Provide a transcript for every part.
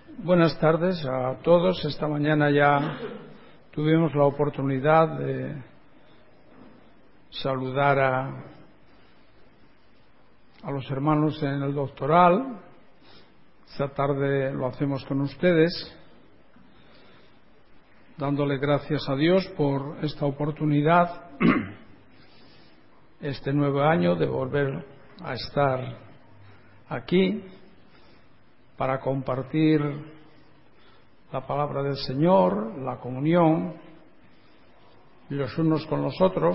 Buenas tardes a todos. Esta mañana ya tuvimos la oportunidad de saludar a los hermanos en el doctoral. Esta tarde lo hacemos con ustedes, dándole gracias a Dios por esta oportunidad, este nuevo año, de volver a estar aquí para compartir la palabra del Señor, la comunión, los unos con los otros,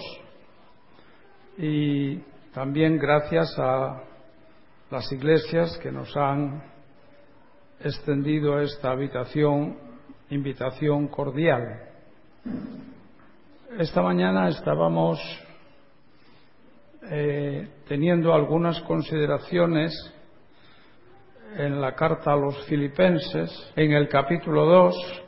y también gracias a las iglesias que nos han extendido esta invitación cordial. Esta mañana estábamos teniendo algunas consideraciones en la carta a los Filipenses, en el capítulo 2,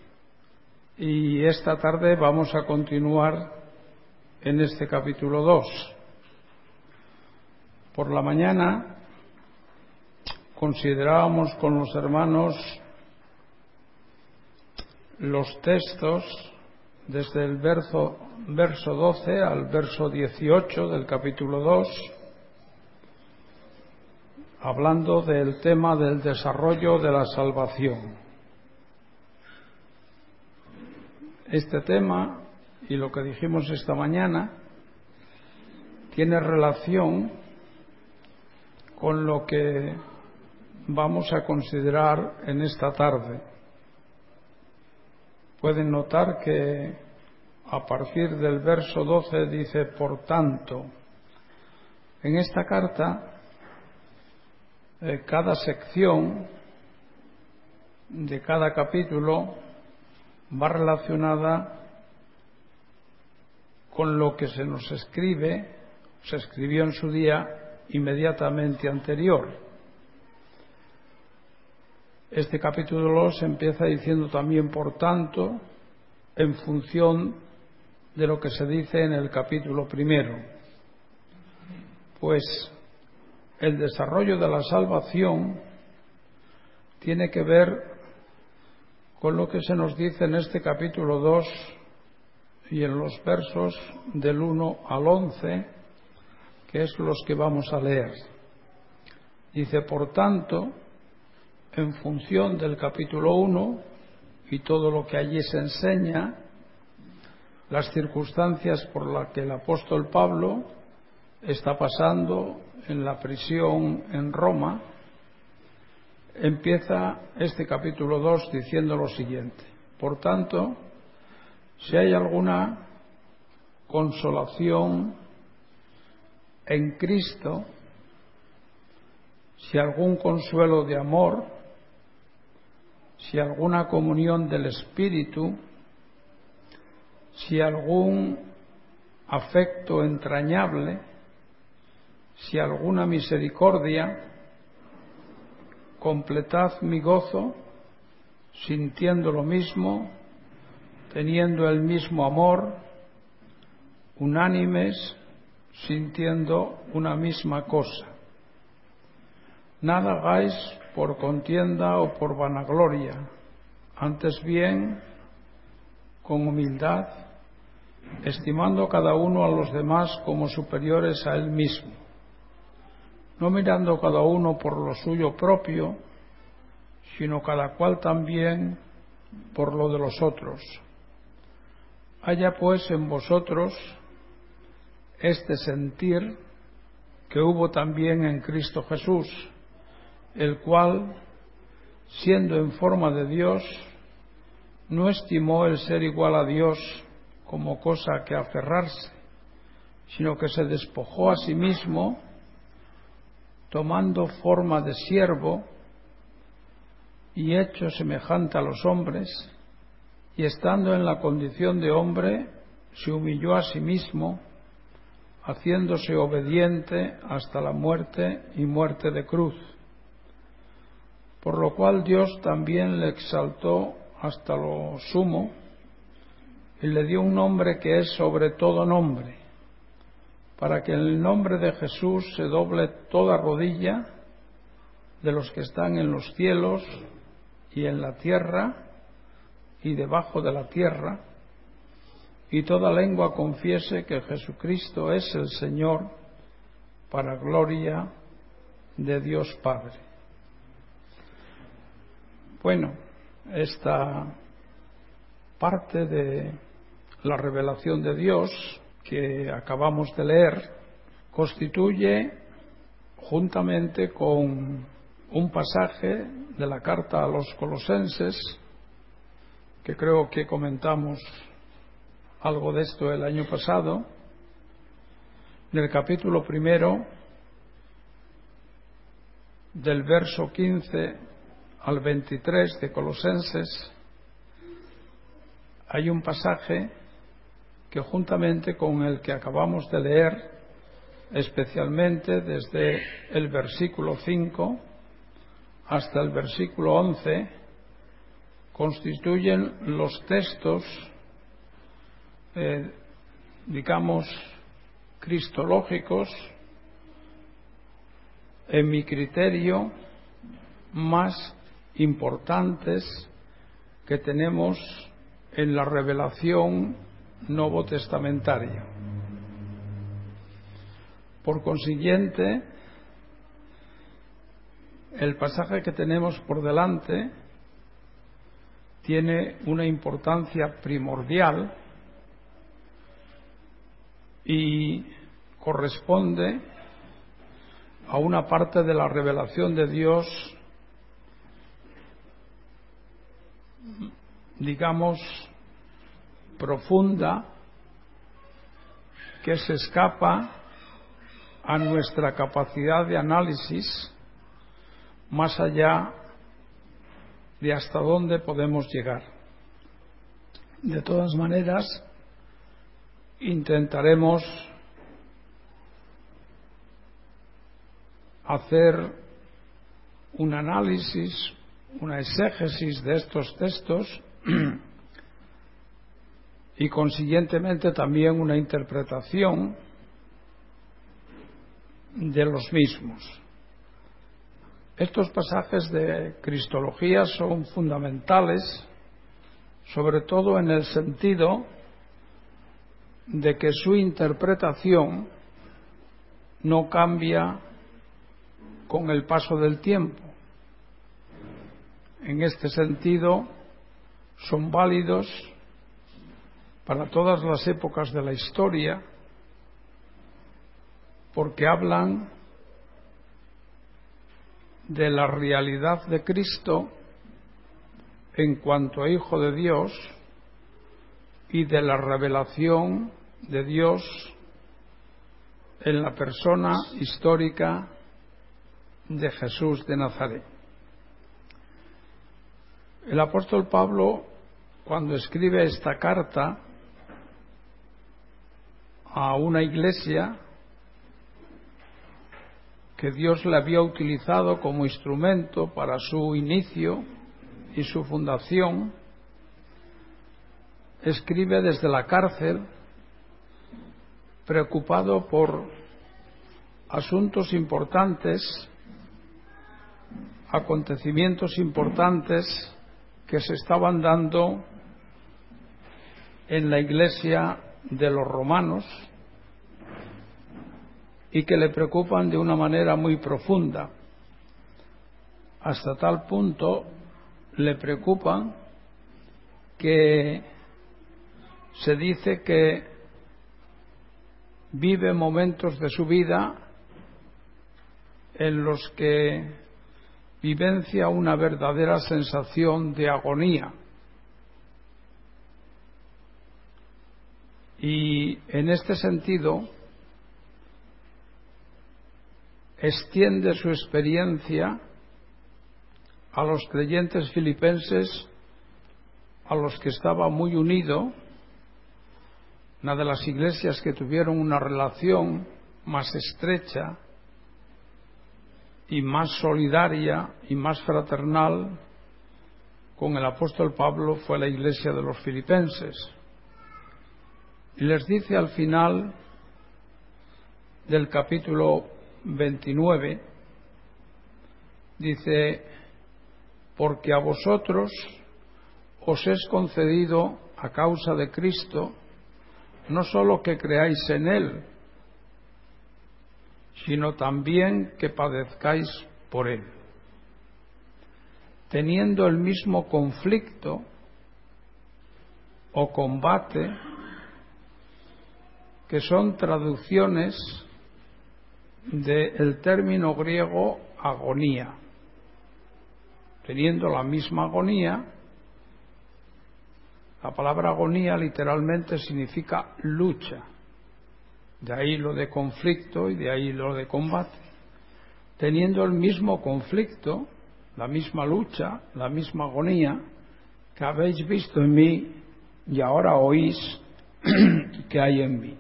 y esta tarde vamos a continuar en este capítulo 2. Por la mañana considerábamos con los hermanos los textos desde el verso 12 al verso 18 del capítulo 2, hablando del tema del desarrollo de la salvación. Este tema, y lo que dijimos esta mañana, tiene relación con lo que vamos a considerar en esta tarde. Pueden notar que a partir del verso 12 dice: por tanto. En esta carta, cada sección de cada capítulo va relacionada con lo que se escribió en su día inmediatamente anterior. Este capítulo 2 empieza diciendo también por tanto, en función de lo que se dice en el capítulo primero. Pues el desarrollo de la salvación tiene que ver con lo que se nos dice en este capítulo 2 y en los versos del 1 al 11, que es los que vamos a leer. Dice: por tanto, en función del capítulo 1 y todo lo que allí se enseña, las circunstancias por las que el apóstol Pablo está pasando en la prisión en Roma, empieza este capítulo 2 diciendo lo siguiente: por tanto, si hay alguna consolación en Cristo, si algún consuelo de amor, si alguna comunión del Espíritu, si algún afecto entrañable, si alguna misericordia, completad mi gozo, sintiendo lo mismo, teniendo el mismo amor, unánimes, sintiendo una misma cosa. Nada hagáis por contienda o por vanagloria, antes bien con humildad, estimando cada uno a los demás como superiores a él mismo, no mirando cada uno por lo suyo propio, sino cada cual también por lo de los otros. Haya pues en vosotros este sentir que hubo también en Cristo Jesús, el cual, siendo en forma de Dios, no estimó el ser igual a Dios como cosa a que aferrarse, sino que se despojó a sí mismo, tomando forma de siervo y hecho semejante a los hombres, y estando en la condición de hombre, se humilló a sí mismo, haciéndose obediente hasta la muerte y muerte de cruz. Por lo cual Dios también le exaltó hasta lo sumo y le dio un nombre que es sobre todo nombre, para que en el nombre de Jesús se doble toda rodilla de los que están en los cielos y en la tierra y debajo de la tierra, y toda lengua confiese que Jesucristo es el Señor, para gloria de Dios Padre. Bueno, esta parte de la revelación de Dios que acabamos de leer constituye, juntamente con un pasaje de la carta a los Colosenses, que creo que comentamos algo de esto el año pasado, en el capítulo 1, del verso 15 al 23 de Colosenses, hay un pasaje que, juntamente con el que acabamos de leer, especialmente desde el versículo 5 hasta el versículo 11, constituyen los textos, digamos, cristológicos, en mi criterio, más importantes que tenemos en la revelación novotestamentaria. Por consiguiente, el pasaje que tenemos por delante tiene una importancia primordial y corresponde a una parte de la revelación de Dios, digamos, profunda, que se escapa a nuestra capacidad de análisis, más allá de hasta dónde podemos llegar. De todas maneras, intentaremos hacer un análisis, una exégesis de estos textos y, consiguientemente, también una interpretación de los mismos. Estos pasajes de cristología son fundamentales, sobre todo en el sentido de que su interpretación no cambia con el paso del tiempo. En este sentido, son válidos para todas las épocas de la historia, porque hablan de la realidad de Cristo en cuanto a Hijo de Dios y de la revelación de Dios en la persona histórica de Jesús de Nazaret. El apóstol Pablo, cuando escribe esta carta a una iglesia que Dios le había utilizado como instrumento para su inicio y su fundación, escribe desde la cárcel, preocupado por asuntos importantes, acontecimientos importantes que se estaban dando en la iglesia de los romanos y que le preocupan de una manera muy profunda. Hasta tal punto le preocupan que se dice que vive momentos de su vida en los que vivencia una verdadera sensación de agonía. Y en este sentido extiende su experiencia a los creyentes filipenses, a los que estaba muy unido, una de las iglesias que tuvieron una relación más estrecha y más solidaria y más fraternal con el apóstol Pablo fue la iglesia de los filipenses. Y les dice al final del capítulo 29, dice: porque a vosotros os es concedido a causa de Cristo no sólo que creáis en Él, sino también que padezcáis por Él, teniendo el mismo conflicto o combate, que son traducciones del término griego agonía. Teniendo la misma agonía, la palabra agonía literalmente significa lucha, de ahí lo de conflicto y de ahí lo de combate. Teniendo el mismo conflicto, la misma lucha, la misma agonía que habéis visto en mí y ahora oís que hay en mí.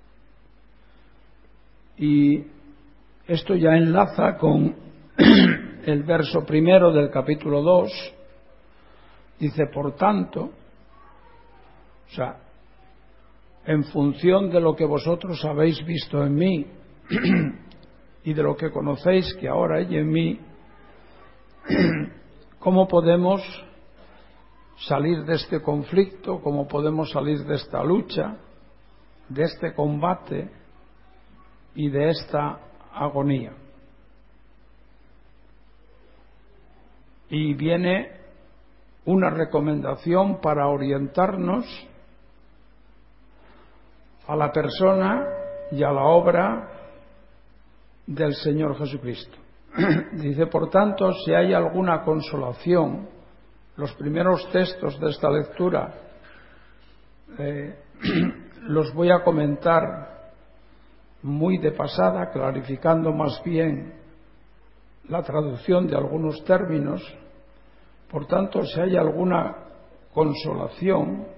Y esto ya enlaza con el verso primero del capítulo 2. Dice, por tanto, o sea, en función de lo que vosotros habéis visto en mí y de lo que conocéis que ahora hay en mí, ¿cómo podemos salir de este conflicto? ¿Cómo podemos salir de esta lucha, de este combate y de esta agonía? Y viene una recomendación para orientarnos a la persona y a la obra del Señor Jesucristo. Dice, por tanto, si hay alguna consolación, los primeros textos de esta lectura los voy a comentar muy de pasada, clarificando más bien la traducción de algunos términos. Por tanto, si hay alguna consolación,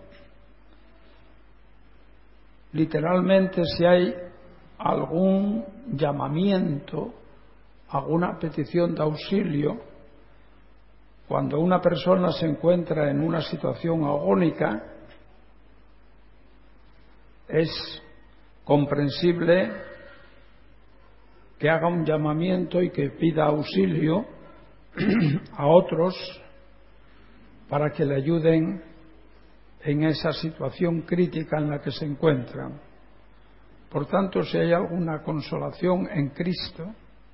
literalmente si hay algún llamamiento, alguna petición de auxilio, cuando una persona se encuentra en una situación agónica, es comprensible que haga un llamamiento y que pida auxilio a otros para que le ayuden en esa situación crítica en la que se encuentran. Por tanto, si hay alguna consolación en Cristo,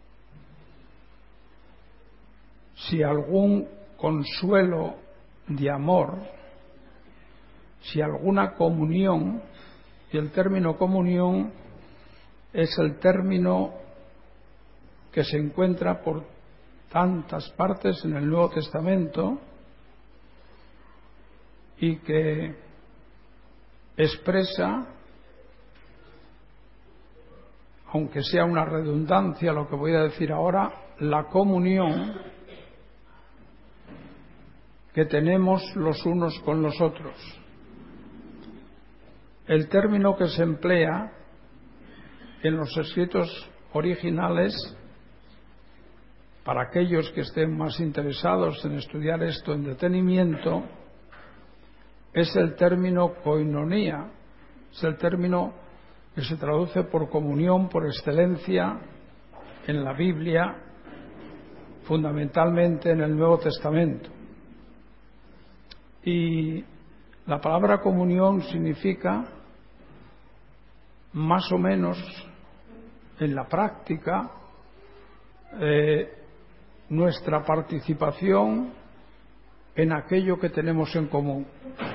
si algún consuelo de amor, si alguna comunión, y el término comunión es el término que se encuentra por tantas partes en el Nuevo Testamento y que expresa, aunque sea una redundancia lo que voy a decir ahora, la comunión que tenemos los unos con los otros. El término que se emplea en los escritos originales, para aquellos que estén más interesados en estudiar esto en detenimiento, es el término koinonía, es el término que se traduce por comunión por excelencia en la Biblia, fundamentalmente en el Nuevo Testamento. Y la palabra comunión significa, más o menos, en la práctica, nuestra participación en aquello que tenemos en común.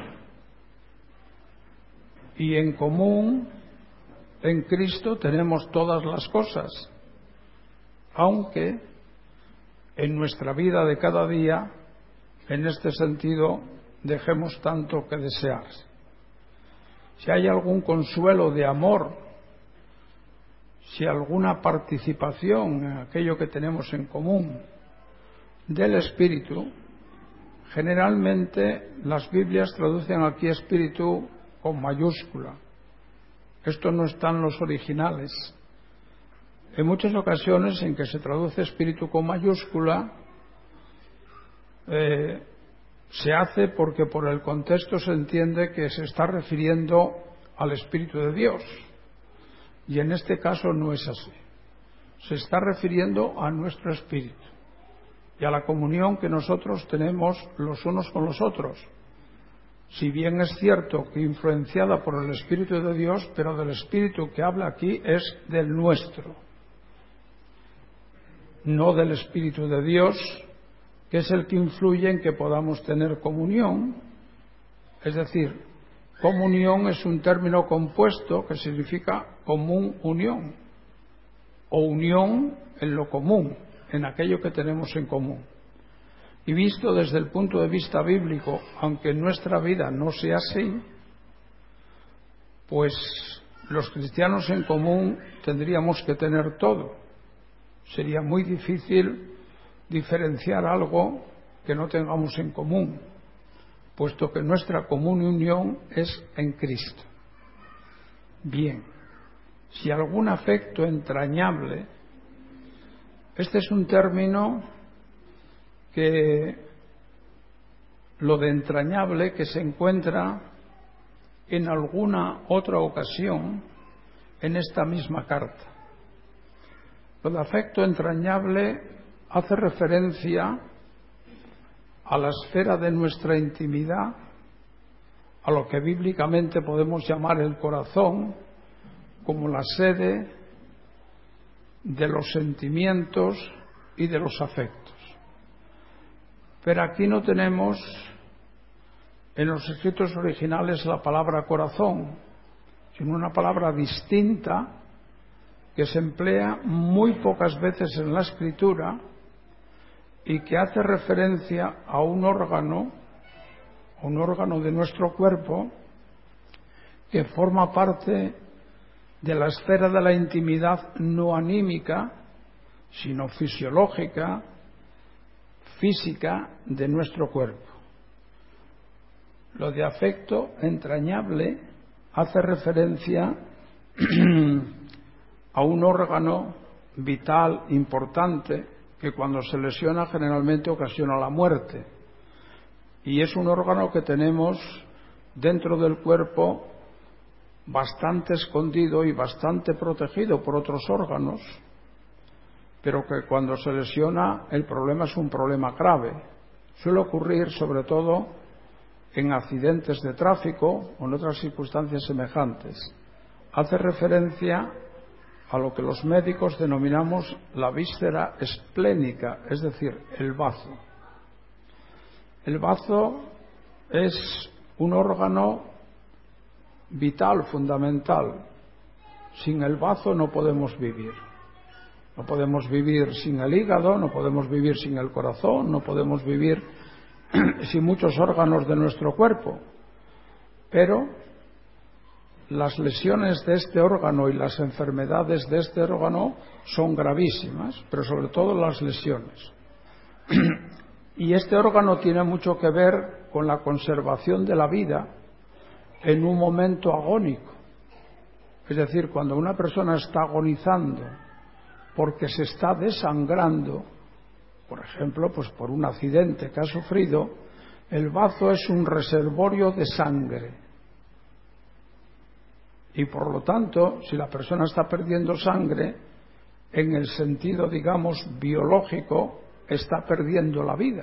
Y en común, en Cristo, tenemos todas las cosas, aunque en nuestra vida de cada día, en este sentido, dejemos tanto que desear. Si hay algún consuelo de amor, si alguna participación en aquello que tenemos en común del Espíritu, generalmente las Biblias traducen aquí Espíritu con mayúscula. Esto no está en los originales. En muchas ocasiones en que se traduce Espíritu con mayúscula, se hace porque por el contexto se entiende que se está refiriendo al Espíritu de Dios. Y en este caso no es así. Se está refiriendo a nuestro espíritu. y a la comunión que nosotros tenemos los unos con los otros. Si bien es cierto que influenciada por el Espíritu de Dios, pero del Espíritu que habla aquí es del nuestro, no del Espíritu de Dios, que es el que influye en que podamos tener comunión. Es decir, comunión es un término compuesto que significa común unión, o unión en lo común, en aquello que tenemos en común. Y visto desde el punto de vista bíblico, aunque en nuestra vida no sea así, pues los cristianos en común tendríamos que tener todo. Sería muy difícil diferenciar algo que no tengamos en común, puesto que nuestra común unión es en Cristo. Bien, si algún afecto entrañable, este es un término que lo de entrañable que se encuentra en alguna otra ocasión en esta misma carta. Lo de afecto entrañable hace referencia a la esfera de nuestra intimidad, a lo que bíblicamente podemos llamar el corazón, como la sede de los sentimientos y de los afectos. Pero aquí no tenemos en los escritos originales la palabra corazón, sino una palabra distinta que se emplea muy pocas veces en la Escritura y que hace referencia a un órgano de nuestro cuerpo que forma parte de la esfera de la intimidad no anímica, sino fisiológica, física de nuestro cuerpo. Lo de afecto entrañable hace referencia a un órgano vital importante que cuando se lesiona generalmente ocasiona la muerte. Y es un órgano que tenemos dentro del cuerpo bastante escondido y bastante protegido por otros órganos, pero que cuando se lesiona el problema es un problema grave. Suele ocurrir sobre todo en accidentes de tráfico o en otras circunstancias semejantes. Hace referencia a lo que los médicos denominamos la víscera esplénica, es decir, el bazo. El bazo es un órgano vital, fundamental. Sin el bazo no podemos vivir. No podemos vivir sin el hígado, no podemos vivir sin el corazón, no podemos vivir sin muchos órganos de nuestro cuerpo. Pero las lesiones de este órgano y las enfermedades de este órgano son gravísimas, pero sobre todo las lesiones. Y este órgano tiene mucho que ver con la conservación de la vida en un momento agónico. Es decir, cuando una persona está agonizando porque se está desangrando, por ejemplo, pues por un accidente que ha sufrido, el bazo es un reservorio de sangre. Y por lo tanto, si la persona está perdiendo sangre, en el sentido, digamos, biológico, está perdiendo la vida.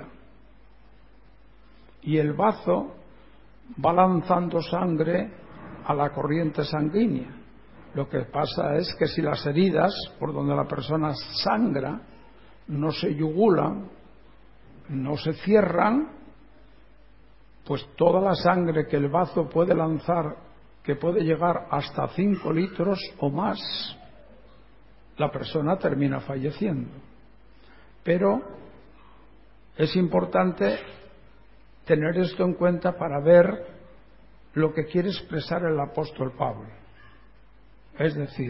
Y el bazo va lanzando sangre a la corriente sanguínea. Lo que pasa es que si las heridas por donde la persona sangra no se yugulan, no se cierran, pues toda la sangre que el bazo puede lanzar, que puede llegar hasta 5 litros o más, la persona termina falleciendo. Pero es importante tener esto en cuenta para ver lo que quiere expresar el apóstol Pablo. Es decir,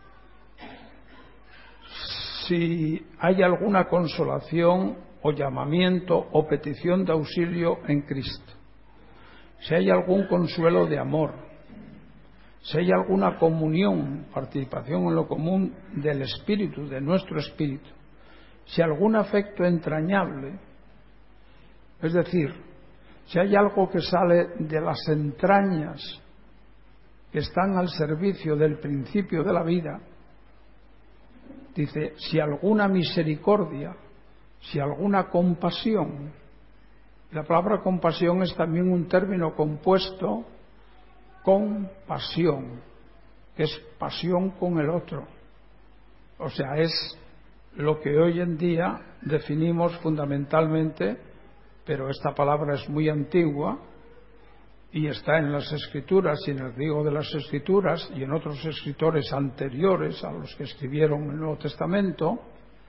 si hay alguna consolación o llamamiento o petición de auxilio en Cristo, si hay algún consuelo de amor, si hay alguna comunión, participación en lo común del Espíritu, de nuestro Espíritu, si algún afecto entrañable, es decir, si hay algo que sale de las entrañas que están al servicio del principio de la vida, dice, si alguna misericordia, si alguna compasión. La palabra compasión es también un término compuesto con pasión, que es pasión con el otro. O sea, es lo que hoy en día definimos fundamentalmente, pero esta palabra es muy antigua y está en las Escrituras y en el griego de las Escrituras y en otros escritores anteriores a los que escribieron el Nuevo Testamento,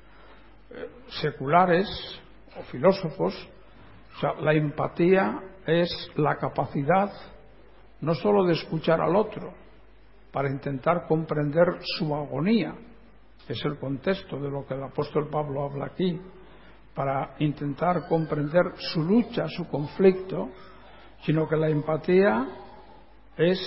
seculares o filósofos. O sea, la empatía es la capacidad no sólo de escuchar al otro para intentar comprender su agonía, que es el contexto de lo que el apóstol Pablo habla aquí, para intentar comprender su lucha, su conflicto, sino que la empatía es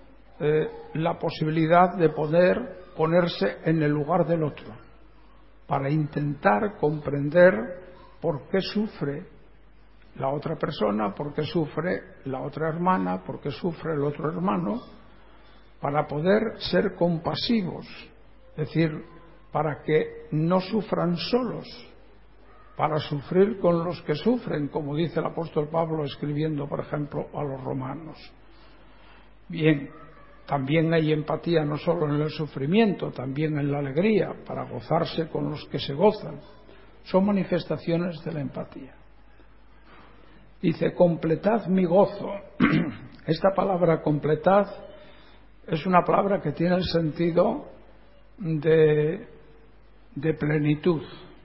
la posibilidad de poder ponerse en el lugar del otro, para intentar comprender por qué sufre la otra persona, por qué sufre la otra hermana, por qué sufre el otro hermano, para poder ser compasivos, es decir, para que no sufran solos, para sufrir con los que sufren, como dice el apóstol Pablo escribiendo, por ejemplo, a los romanos. Bien, también hay empatía no solo en el sufrimiento, también en la alegría, para gozarse con los que se gozan. Son manifestaciones de la empatía. Dice, completad mi gozo. Esta palabra completad es una palabra que tiene el sentido de plenitud.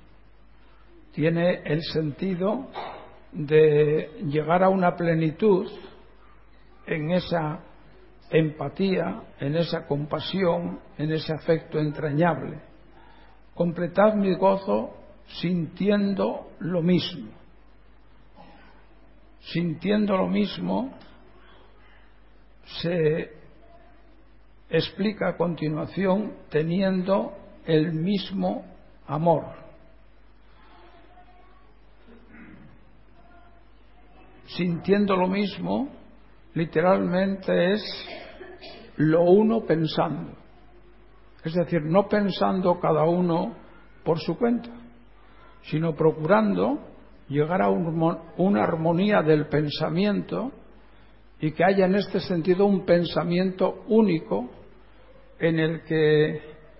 Tiene el sentido de llegar a una plenitud en esa empatía, en esa compasión, en ese afecto entrañable. Completad mi gozo sintiendo lo mismo. Sintiendo lo mismo se explica a continuación teniendo el mismo amor. Sintiendo lo mismo, literalmente es lo uno pensando. Es decir, no pensando cada uno por su cuenta, sino procurando llegar a una armonía del pensamiento y que haya en este sentido un pensamiento único en el que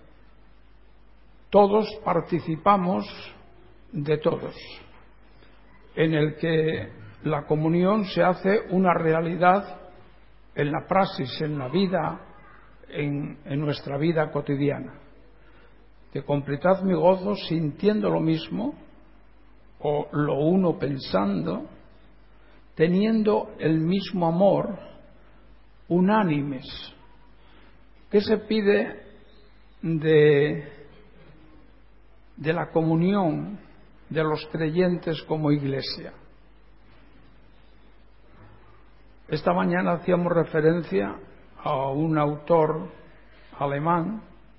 todos participamos de todos, en el que la comunión se hace una realidad en la praxis, en la vida, en nuestra vida cotidiana. De completad mi gozo sintiendo lo mismo, o lo uno pensando, teniendo el mismo amor, unánimes. ¿Qué se pide de la comunión de los creyentes como iglesia? Esta mañana hacíamos referencia a un autor alemán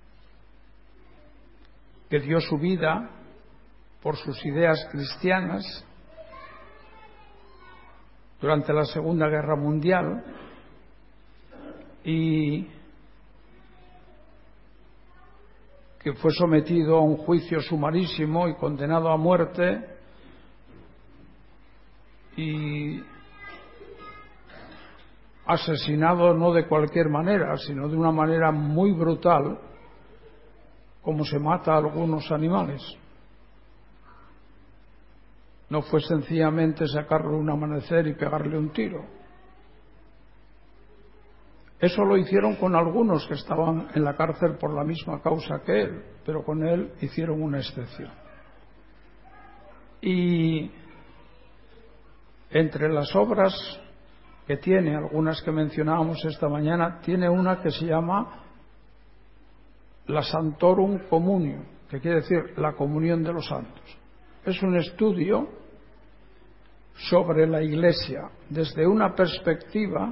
que dio su vida por sus ideas cristianas durante la Segunda Guerra Mundial y que fue sometido a un juicio sumarísimo y condenado a muerte y asesinado no de cualquier manera, sino de una manera muy brutal, como se mata a algunos animales. No fue sencillamente sacarle un amanecer y pegarle un tiro. Eso lo hicieron con algunos que estaban en la cárcel por la misma causa que él, pero con él hicieron una excepción. Y entre las obras que tiene, algunas que mencionábamos esta mañana, tiene una que se llama la Sanctorum Communio, que quiere decir la comunión de los santos. Es un estudio sobre la Iglesia desde una perspectiva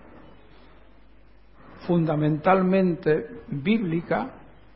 fundamentalmente bíblica,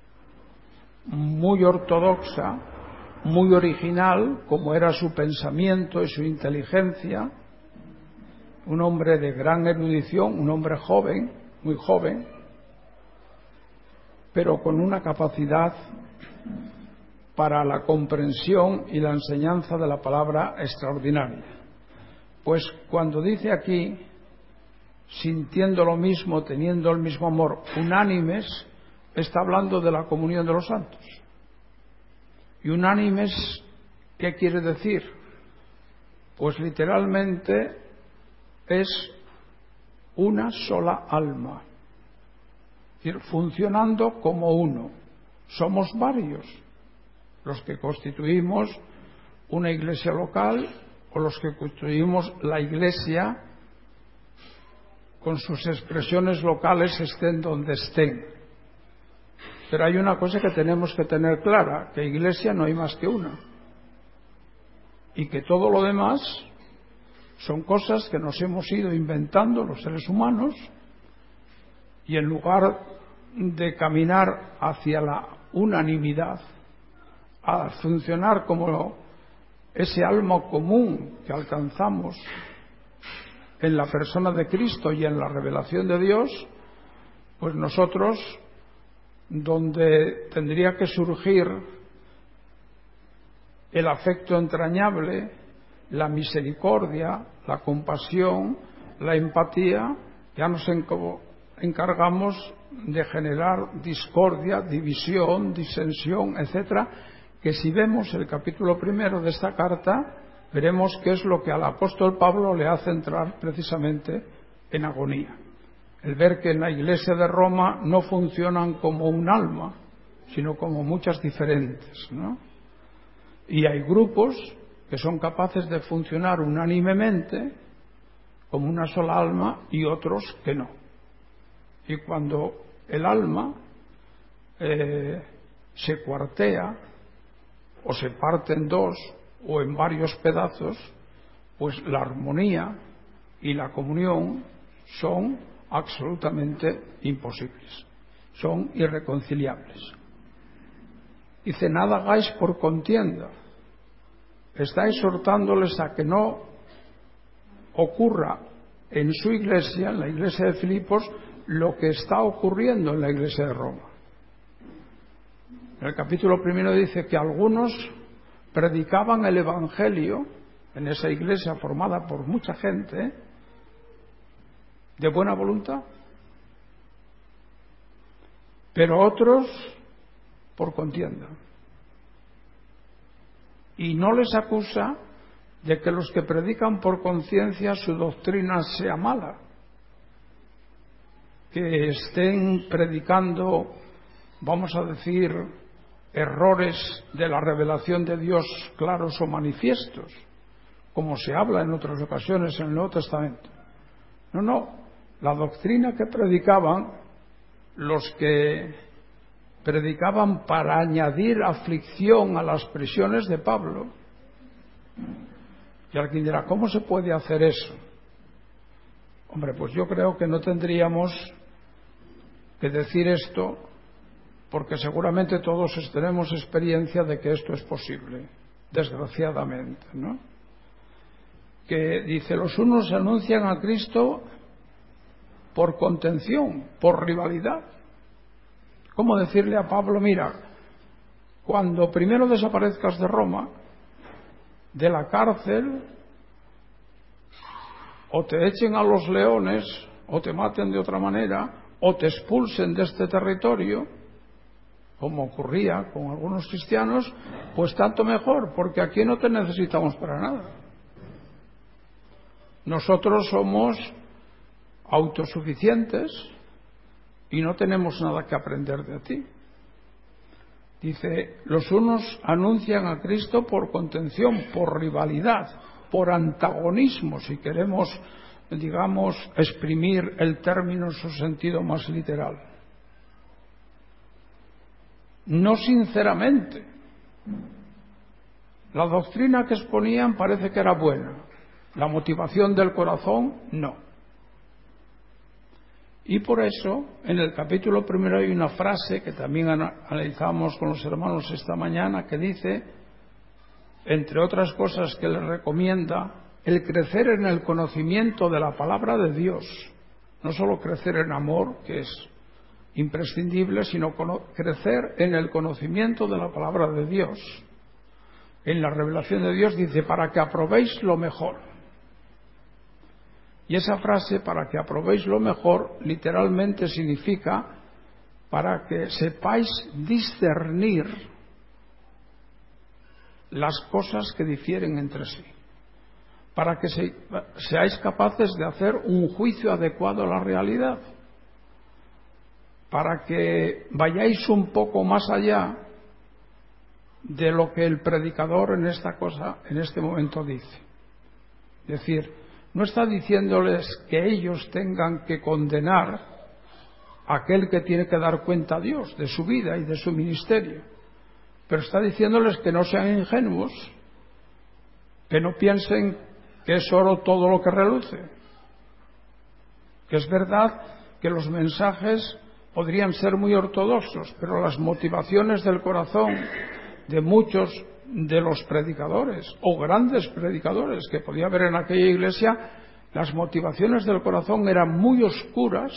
muy ortodoxa, muy original, como era su pensamiento y su inteligencia. Un hombre de gran erudición, un hombre joven, muy joven, pero con una capacidad para la comprensión y la enseñanza de la palabra extraordinaria. Pues cuando dice aquí, sintiendo lo mismo, teniendo el mismo amor, unánimes, está hablando de la comunión de los santos. ¿Y unánimes qué quiere decir? Pues literalmente es una sola alma, es decir, funcionando como uno. Somos varios los que constituimos una iglesia local o los que constituimos la iglesia con sus expresiones locales, estén donde estén. Pero hay una cosa que tenemos que tener clara, que iglesia no hay más que una, y que todo lo demás son cosas que nos hemos ido inventando los seres humanos, y en lugar de caminar hacia la unanimidad, a funcionar como ese alma común que alcanzamos en la persona de Cristo y en la revelación de Dios, pues nosotros, donde tendría que surgir el afecto entrañable, la misericordia, la compasión, la empatía, ya nos encargamos de generar discordia, división, disensión, etcétera, que si vemos el capítulo 1 de esta carta, veremos qué es lo que al apóstol Pablo le hace entrar precisamente en agonía. El ver que en la iglesia de Roma no funcionan como un alma, sino como muchas diferentes, ¿no? Y hay grupos que son capaces de funcionar unánimemente como una sola alma y otros que no. Y cuando el alma se cuartea o se parte en dos o en varios pedazos, pues la armonía y la comunión son absolutamente imposibles, son irreconciliables. Dice, nada hagáis por contienda. Está exhortándoles a que no ocurra en su iglesia, en la iglesia de Filipos, lo que está ocurriendo en la iglesia de Roma. En el capítulo 1 dice que algunos predicaban el evangelio en esa iglesia formada por mucha gente de buena voluntad, pero otros por contienda. Y no les acusa de que los que predican por conciencia su doctrina sea mala, que estén predicando, vamos a decir, errores de la revelación de Dios claros o manifiestos, como se habla en otras ocasiones en el Nuevo Testamento. No, la doctrina que predicaban, los que predicaban para añadir aflicción a las prisiones de Pablo. Y alguien dirá, ¿cómo se puede hacer eso? Hombre, pues yo creo que no tendríamos que decir esto, porque seguramente todos tenemos experiencia de que esto es posible, desgraciadamente, ¿no? Que dice, los unos anuncian a Cristo por contención, por rivalidad. ¿Cómo decirle a Pablo, mira, cuando primero desaparezcas de Roma, de la cárcel, o te echen a los leones, o te maten de otra manera, o te expulsen de este territorio, como ocurría con algunos cristianos, pues tanto mejor, porque aquí no te necesitamos para nada. Nosotros somos autosuficientes y no tenemos nada que aprender de ti. Dice, los unos anuncian a Cristo por contención, por rivalidad, por antagonismo, si queremos, digamos, exprimir el término en su sentido más literal. No sinceramente. La doctrina que exponían parece que era buena. La motivación del corazón, no. Y por eso, en el capítulo 1 hay una frase que también analizamos con los hermanos esta mañana, que dice, entre otras cosas que les recomienda, el crecer en el conocimiento de la palabra de Dios. No solo crecer en amor, que es imprescindible, sino crecer en el conocimiento de la palabra de Dios. En la revelación de Dios dice, para que aprobéis lo mejor. Y esa frase, para que aprobéis lo mejor, literalmente significa para que sepáis discernir las cosas que difieren entre sí, para que seáis capaces de hacer un juicio adecuado a la realidad, para que vayáis un poco más allá de lo que el predicador en este momento dice. Es decir, no está diciéndoles que ellos tengan que condenar a aquel que tiene que dar cuenta a Dios de su vida y de su ministerio, pero está diciéndoles que no sean ingenuos, que no piensen que es oro todo lo que reluce, que es verdad que los mensajes podrían ser muy ortodoxos, pero las motivaciones del corazón de muchos de los predicadores o grandes predicadores que podía haber en aquella iglesia, las motivaciones del corazón eran muy oscuras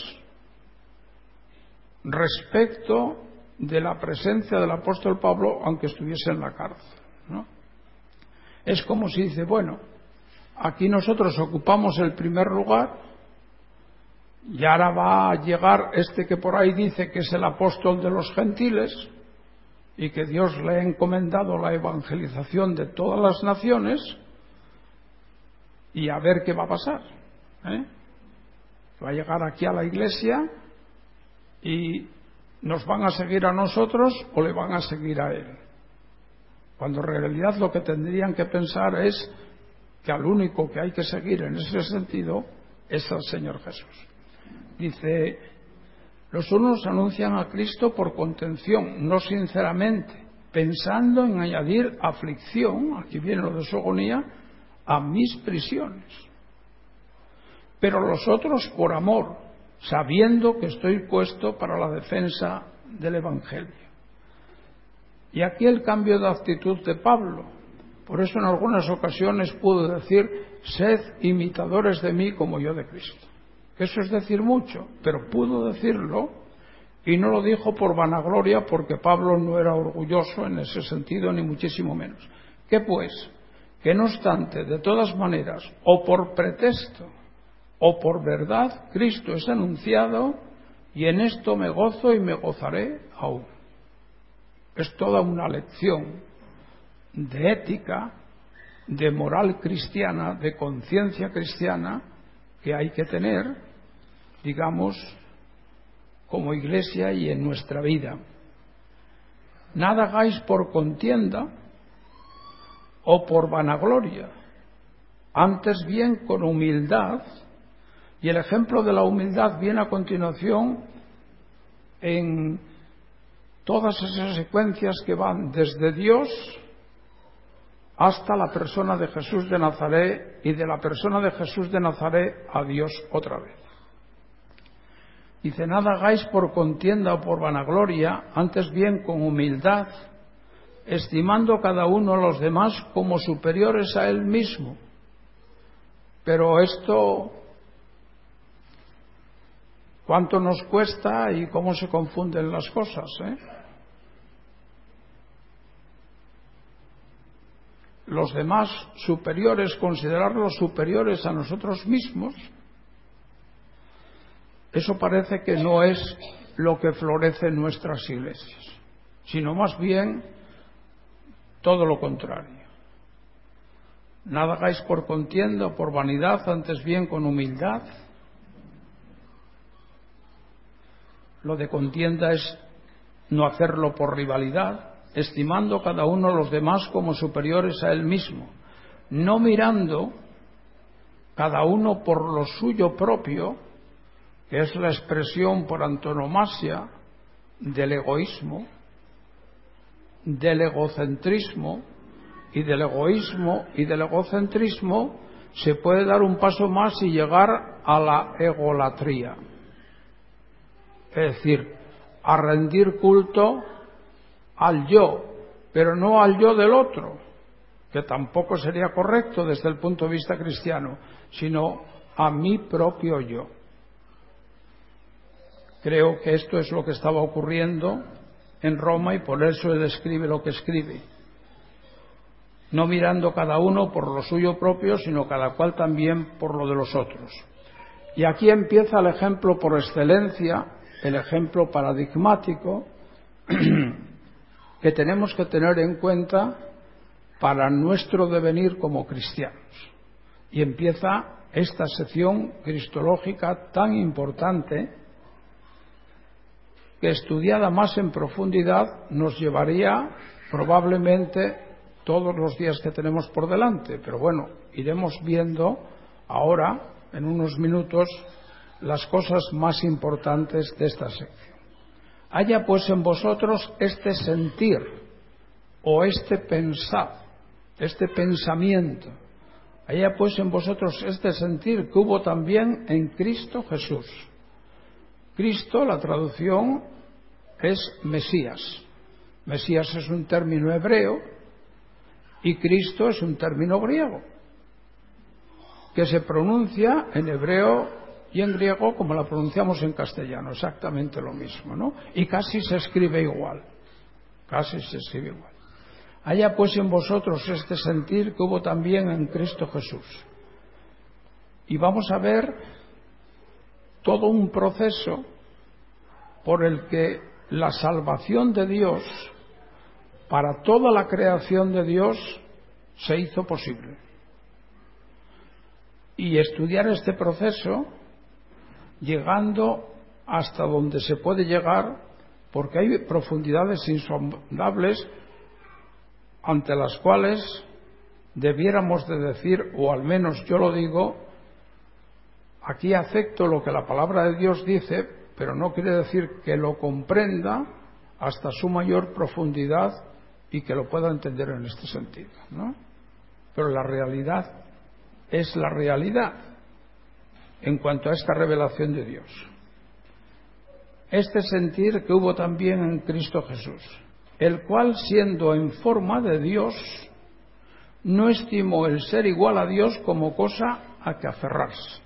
respecto de la presencia del apóstol Pablo, aunque estuviese en la cárcel, ¿no? Es como si dice, bueno, aquí nosotros ocupamos el primer lugar y ahora va a llegar este que por ahí dice que es el apóstol de los gentiles y que Dios le ha encomendado la evangelización de todas las naciones, y a ver qué va a pasar, va a llegar aquí a la iglesia y nos van a seguir a nosotros o le van a seguir a él, cuando en realidad lo que tendrían que pensar es que al único que hay que seguir en ese sentido es al Señor Jesús. Dice, los unos anuncian a Cristo por contención, no sinceramente, pensando en añadir aflicción, aquí viene lo de su agonía, a mis prisiones. Pero los otros por amor, sabiendo que estoy puesto para la defensa del Evangelio. Y aquí el cambio de actitud de Pablo. Por eso en algunas ocasiones pudo decir, sed imitadores de mí como yo de Cristo. Eso es decir mucho, pero pudo decirlo, y no lo dijo por vanagloria, porque Pablo no era orgulloso en ese sentido, ni muchísimo menos. ¿Qué pues? Que no obstante, de todas maneras, o por pretexto, o por verdad, Cristo es anunciado, y en esto me gozo y me gozaré aún. Es toda una lección de ética, de moral cristiana, de conciencia cristiana, que hay que tener, digamos, como iglesia y en nuestra vida. Nada hagáis por contienda o por vanagloria, antes bien con humildad, y el ejemplo de la humildad viene a continuación en todas esas secuencias que van desde Dios hasta la persona de Jesús de Nazaret, y de la persona de Jesús de Nazaret a Dios otra vez. Dice, nada hagáis por contienda o por vanagloria, antes bien con humildad, estimando cada uno a los demás como superiores a él mismo. Pero esto, ¿cuánto nos cuesta y cómo se confunden las cosas, Los demás superiores, considerarlos superiores a nosotros mismos, eso parece que no es lo que florece en nuestras iglesias, sino más bien todo lo contrario. Nada hagáis por contienda o por vanidad, antes bien con humildad. Lo de contienda es no hacerlo por rivalidad, estimando cada uno a los demás como superiores a él mismo, no mirando cada uno por lo suyo propio, que es la expresión por antonomasia del egoísmo, del egocentrismo, y del egoísmo y del egocentrismo se puede dar un paso más y llegar a la egolatría, es decir, a rendir culto al yo, pero no al yo del otro, que tampoco sería correcto desde el punto de vista cristiano, sino a mi propio yo. Creo que esto es lo que estaba ocurriendo en Roma y por eso él escribe lo que escribe. No mirando cada uno por lo suyo propio, sino cada cual también por lo de los otros. Y aquí empieza el ejemplo por excelencia, el ejemplo paradigmático que tenemos que tener en cuenta para nuestro devenir como cristianos. Y empieza esta sección cristológica tan importante que, estudiada más en profundidad, nos llevaría probablemente todos los días que tenemos por delante. Pero bueno, iremos viendo ahora, en unos minutos, las cosas más importantes de esta sección. Haya pues en vosotros este sentir o este pensar, este pensamiento. Haya pues en vosotros este sentir que hubo también en Cristo Jesús. Cristo, la traducción es Mesías. Mesías es un término hebreo y Cristo es un término griego, que se pronuncia en hebreo y en griego como la pronunciamos en castellano, exactamente lo mismo, ¿no? Y casi se escribe igual, casi se escribe igual. Haya pues en vosotros este sentir que hubo también en Cristo Jesús. Y vamos a ver todo un proceso por el que la salvación de Dios para toda la creación de Dios se hizo posible. Y estudiar este proceso llegando hasta donde se puede llegar, porque hay profundidades insondables ante las cuales debiéramos de decir, o al menos yo lo digo, aquí acepto lo que la palabra de Dios dice, pero no quiere decir que lo comprenda hasta su mayor profundidad y que lo pueda entender en este sentido, ¿no? Pero la realidad es la realidad en cuanto a esta revelación de Dios. Este sentir que hubo también en Cristo Jesús, el cual, siendo en forma de Dios, no estimó el ser igual a Dios como cosa a que aferrarse.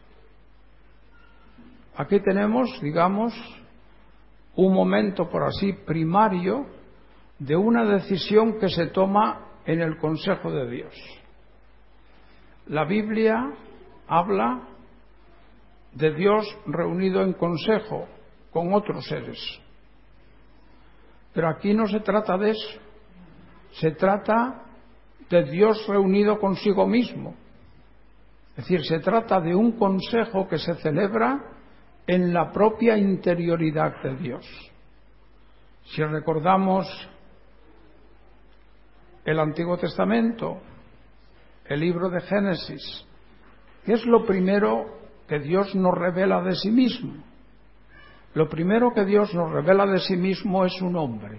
Aquí tenemos, digamos, un momento, por así, primario de una decisión que se toma en el consejo de Dios. La Biblia habla de Dios reunido en consejo con otros seres. Pero aquí no se trata de eso. Se trata de Dios reunido consigo mismo. Es decir, se trata de un consejo que se celebra en la propia interioridad de Dios. Si recordamos el Antiguo Testamento, el libro de Génesis, ¿qué es lo primero que Dios nos revela de sí mismo? Lo primero que Dios nos revela de sí mismo es un hombre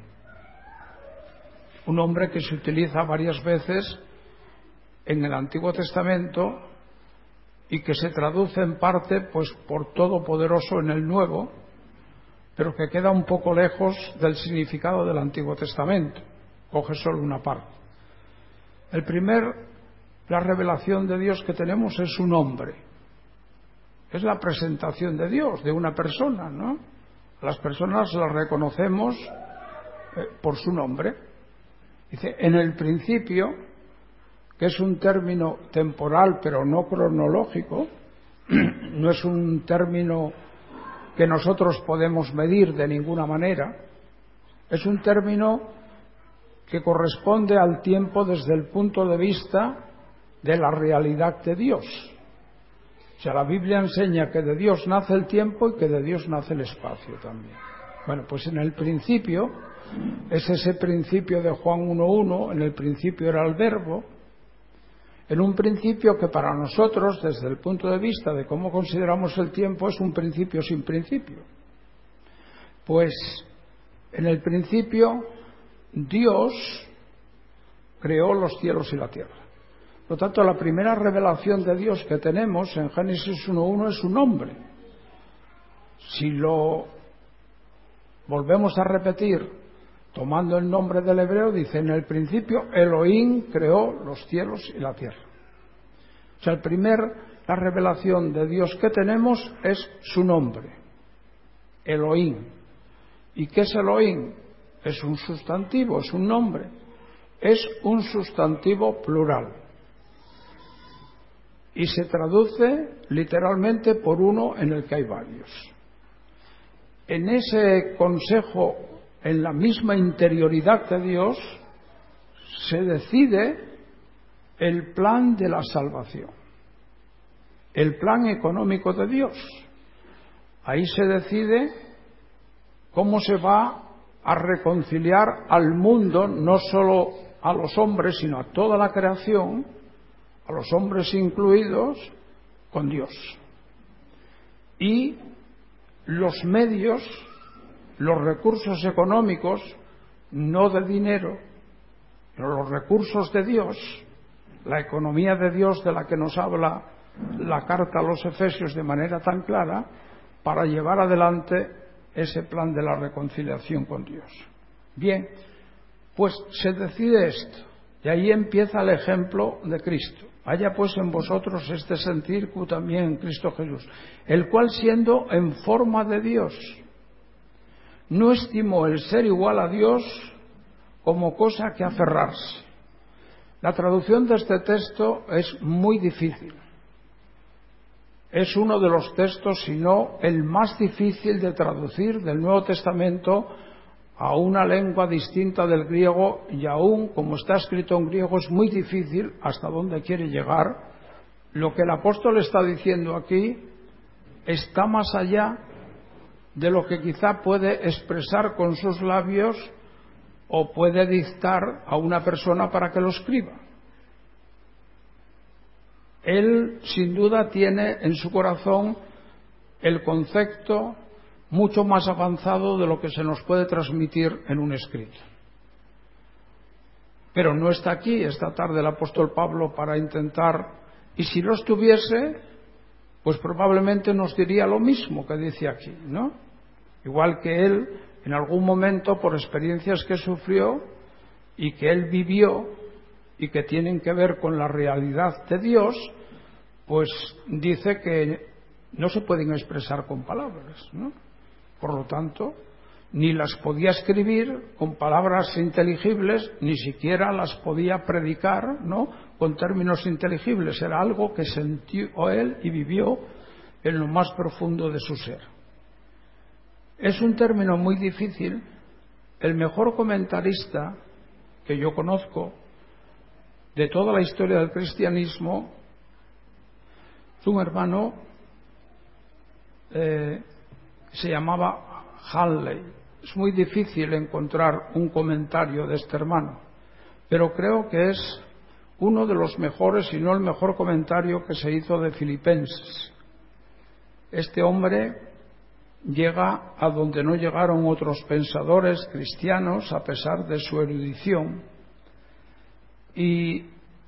que se utiliza varias veces en el Antiguo Testamento y que se traduce en parte pues por Todopoderoso en el Nuevo, pero que queda un poco lejos del significado del Antiguo Testamento, coge solo una parte. La revelación de Dios que tenemos es un hombre, es la presentación de Dios, de una persona, ¿no? Las personas las reconocemos por su nombre. Dice, en el principio, que es un término temporal pero no cronológico, no es un término que nosotros podemos medir de ninguna manera, es un término que corresponde al tiempo desde el punto de vista de la realidad de Dios. O sea, la Biblia enseña que de Dios nace el tiempo y que de Dios nace el espacio también. Bueno, pues en el principio, es ese principio de Juan 1:1, en el principio era el Verbo, en un principio que para nosotros, desde el punto de vista de cómo consideramos el tiempo, es un principio sin principio. Pues en el principio Dios creó los cielos y la tierra. Por lo tanto, la primera revelación de Dios que tenemos en Génesis 1:1 es su nombre. Si lo volvemos a repetir, tomando el nombre del hebreo, dice, en el principio Elohim creó los cielos y la tierra. O sea, la revelación de Dios que tenemos es su nombre. Elohim. ¿Y qué es Elohim? Es un sustantivo, es un nombre. Es un sustantivo plural. Y se traduce literalmente por uno en el que hay varios. En ese consejo, en la misma interioridad de Dios, se decide el plan de la salvación, el plan económico de Dios. Ahí se decide cómo se va a reconciliar al mundo, no solo a los hombres, sino a toda la creación, a los hombres incluidos, con Dios. Y los medios, los recursos económicos, no de dinero, pero los recursos de Dios, la economía de Dios de la que nos habla la carta a los Efesios de manera tan clara, para llevar adelante ese plan de la reconciliación con Dios. Bien, pues se decide esto, y ahí empieza el ejemplo de Cristo. Haya pues en vosotros este sentir que también en Cristo Jesús, el cual siendo en forma de Dios, no estimó el ser igual a Dios como cosa que aferrarse. La traducción de este texto es muy difícil. Es uno de los textos, si no el más difícil de traducir del Nuevo Testamento a una lengua distinta del griego, y aún como está escrito en griego es muy difícil hasta dónde quiere llegar. Lo que el apóstol está diciendo aquí está más allá de lo que quizá puede expresar con sus labios o puede dictar a una persona para que lo escriba. Él sin duda tiene en su corazón el concepto mucho más avanzado de lo que se nos puede transmitir en un escrito. Pero no está aquí esta tarde el apóstol Pablo para intentar, y si lo estuviese, pues probablemente nos diría lo mismo que dice aquí, ¿no? Igual que él, en algún momento, por experiencias que sufrió y que él vivió y que tienen que ver con la realidad de Dios, pues dice que no se pueden expresar con palabras, ¿no? Por lo tanto, ni las podía escribir con palabras inteligibles, ni siquiera las podía predicar, ¿no?, con términos inteligibles. Era algo que sintió él y vivió en lo más profundo de su ser. Es un término muy difícil. El mejor comentarista que yo conozco de toda la historia del cristianismo es un hermano, se llamaba Halley. Es muy difícil encontrar un comentario de este hermano, pero creo que es uno de los mejores, si no el mejor comentario que se hizo de Filipenses. Este hombre llega a donde no llegaron otros pensadores cristianos a pesar de su erudición, y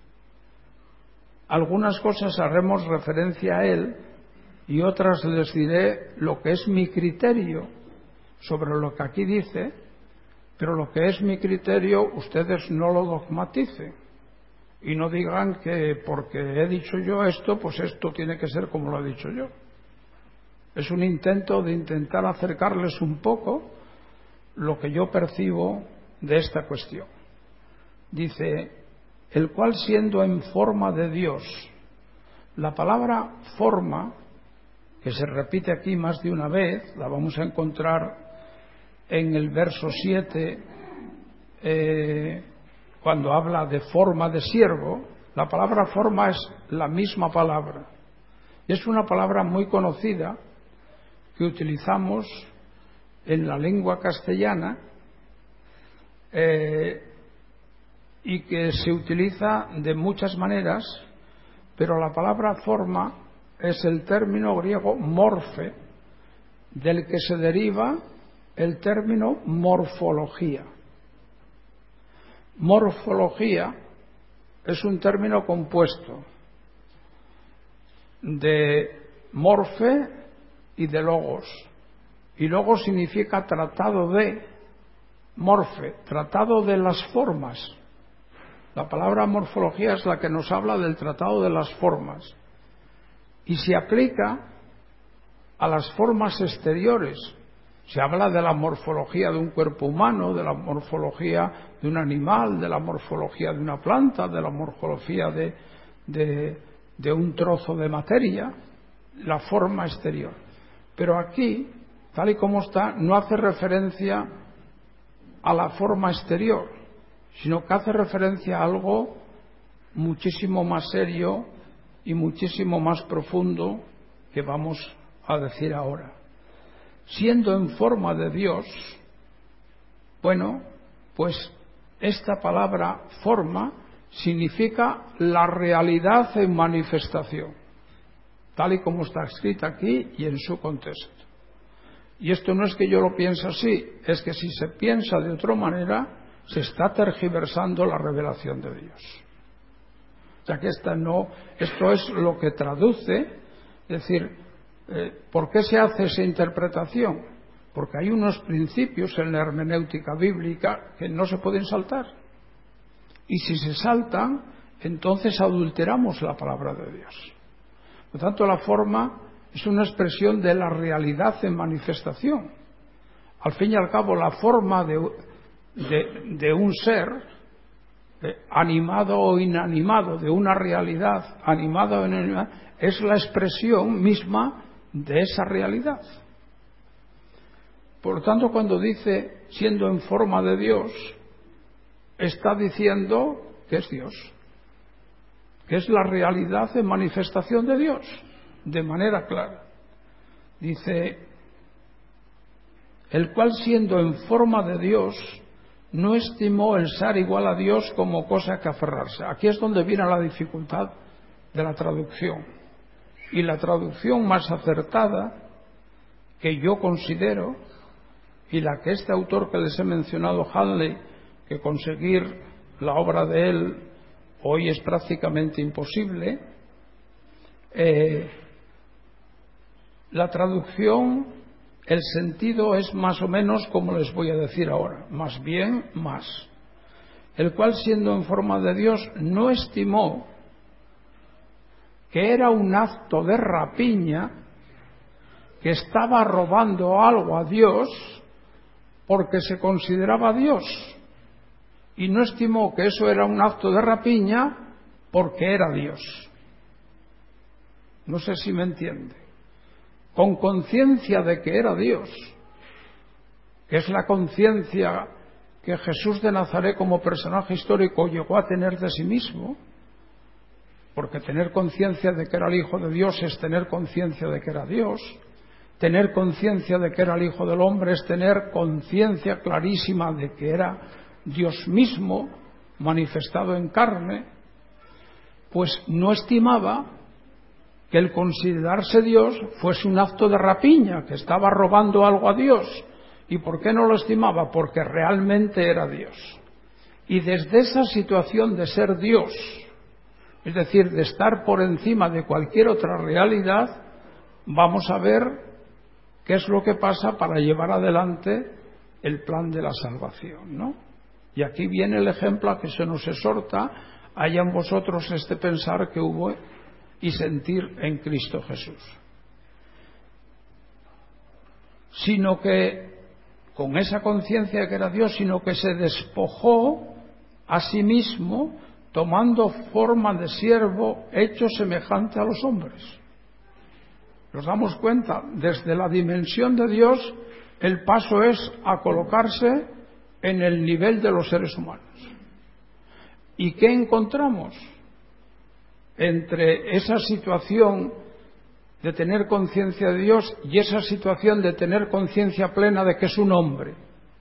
algunas cosas haremos referencia a él y otras les diré lo que es mi criterio sobre lo que aquí dice, pero lo que es mi criterio ustedes no lo dogmaticen y no digan que porque he dicho yo esto, pues esto tiene que ser como lo he dicho yo. Es un intento de intentar acercarles un poco lo que yo percibo de esta cuestión. Dice, el cual siendo en forma de Dios. La palabra forma, que se repite aquí más de una vez, la vamos a encontrar en el verso 7, cuando habla de forma de siervo. La palabra forma es la misma palabra. Y es una palabra muy conocida que utilizamos en la lengua castellana y que se utiliza de muchas maneras, pero la palabra forma es el término griego morfe, del que se deriva el término morfología. Morfología es un término compuesto de morfe y de logos, y logos significa tratado de, morfe, tratado de las formas. La palabra morfología es la que nos habla del tratado de las formas y se aplica a las formas exteriores, Se habla de la morfología de un cuerpo humano, de la morfología de un animal, de la morfología de una planta, de la morfología de un trozo de materia, la forma exterior. Pero aquí, tal y como está, no hace referencia a la forma exterior, sino que hace referencia a algo muchísimo más serio y muchísimo más profundo que vamos a decir ahora. Siendo en forma de Dios, bueno, pues esta palabra forma significa la realidad en manifestación, tal y como está escrita aquí y en su contexto. Y esto no es que yo lo piense así, es que si se piensa de otra manera, se está tergiversando la revelación de Dios. O sea que esto es lo que traduce, es decir, ¿por qué se hace esa interpretación? Porque hay unos principios en la hermenéutica bíblica que no se pueden saltar. Y si se saltan, entonces adulteramos la palabra de Dios. Por tanto, la forma es una expresión de la realidad en manifestación. Al fin y al cabo, la forma de un ser, animado o inanimado, de una realidad animada o inanimada, es la expresión misma de esa realidad. Por lo tanto, cuando dice siendo en forma de Dios, está diciendo que es Dios, que es la realidad en manifestación de Dios, de manera clara. Dice, el cual siendo en forma de Dios, no estimó el ser igual a Dios como cosa que aferrarse. Aquí es donde viene la dificultad de la traducción. Y la traducción más acertada, que yo considero, y la que este autor que les he mencionado, Hanley, que conseguir la obra de él hoy es prácticamente imposible, la traducción, el sentido es más o menos como les voy a decir ahora, más bien más. El cual siendo en forma de Dios no estimó que era un acto de rapiña, que estaba robando algo a Dios porque se consideraba Dios, y no estimó que eso era un acto de rapiña porque era Dios. No sé si me entiende. Con conciencia de que era Dios, que es la conciencia que Jesús de Nazaret como personaje histórico llegó a tener de sí mismo, porque tener conciencia de que era el Hijo de Dios es tener conciencia de que era Dios, tener conciencia de que era el Hijo del Hombre es tener conciencia clarísima de que era Dios mismo manifestado en carne, pues no estimaba que el considerarse Dios fuese un acto de rapiña, que estaba robando algo a Dios. ¿Y por qué no lo estimaba? Porque realmente era Dios. Y desde esa situación de ser Dios, es decir, de estar por encima de cualquier otra realidad, vamos a ver qué es lo que pasa para llevar adelante el plan de la salvación, ¿no? Y aquí viene el ejemplo a que se nos exhorta: haya en vosotros este pensar que hubo y sentir en Cristo Jesús. Sino que, con esa conciencia que era Dios, sino que se despojó a sí mismo, tomando forma de siervo, hecho semejante a los hombres. Nos damos cuenta, desde la dimensión de Dios, el paso es a colocarse en el nivel de los seres humanos. ¿Y qué encontramos entre esa situación de tener conciencia de Dios y esa situación de tener conciencia plena de que es un hombre?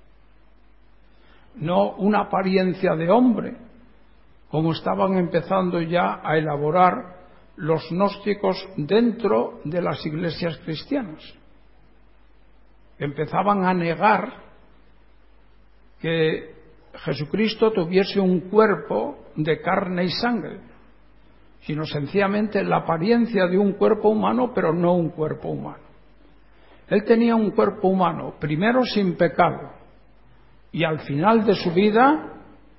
No una apariencia de hombre, como estaban empezando ya a elaborar los gnósticos dentro de las iglesias cristianas. Empezaban a negar que Jesucristo tuviese un cuerpo de carne y sangre, sino sencillamente la apariencia de un cuerpo humano, pero no un cuerpo humano. Él tenía un cuerpo humano, primero sin pecado, y al final de su vida,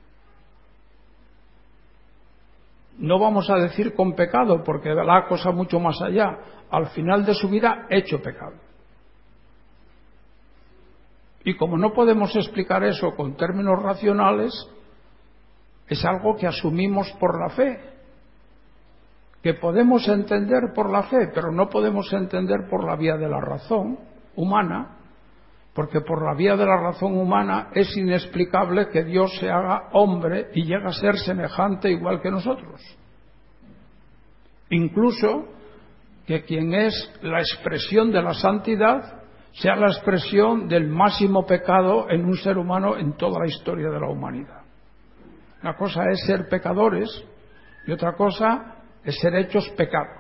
no vamos a decir con pecado, porque va la cosa mucho más allá, al final de su vida hecho pecado. Y como no podemos explicar eso con términos racionales, es algo que asumimos por la fe, que podemos entender por la fe, pero no podemos entender por la vía de la razón humana, porque por la vía de la razón humana es inexplicable que Dios se haga hombre y llegue a ser semejante igual que nosotros. Incluso que quien es la expresión de la santidad sea la expresión del máximo pecado en un ser humano en toda la historia de la humanidad. Una cosa es ser pecadores y otra cosa es ser hechos pecado.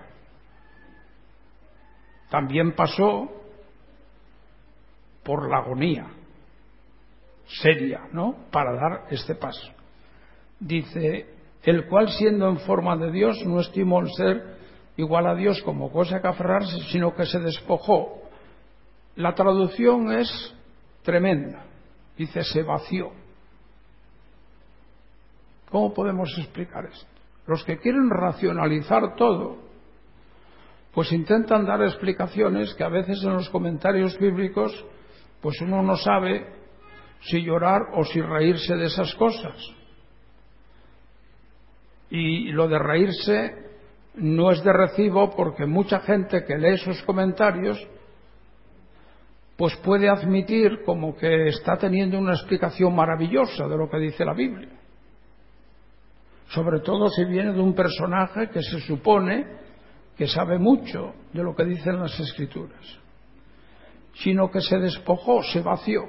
También pasó por la agonía seria, ¿no?, para dar este paso. Dice, el cual siendo en forma de Dios no estimó el ser igual a Dios como cosa que aferrarse, sino que se despojó. La traducción es tremenda. Dice, se vació. ¿Cómo podemos explicar esto? Los que quieren racionalizar todo, pues intentan dar explicaciones que a veces en los comentarios bíblicos, pues uno no sabe si llorar o si reírse de esas cosas. Y lo de reírse no es de recibo, porque mucha gente que lee esos comentarios pues puede admitir como que está teniendo una explicación maravillosa de lo que dice la Biblia, sobre todo si viene de un personaje que se supone que sabe mucho de lo que dicen las Escrituras, sino que se despojó, se vació,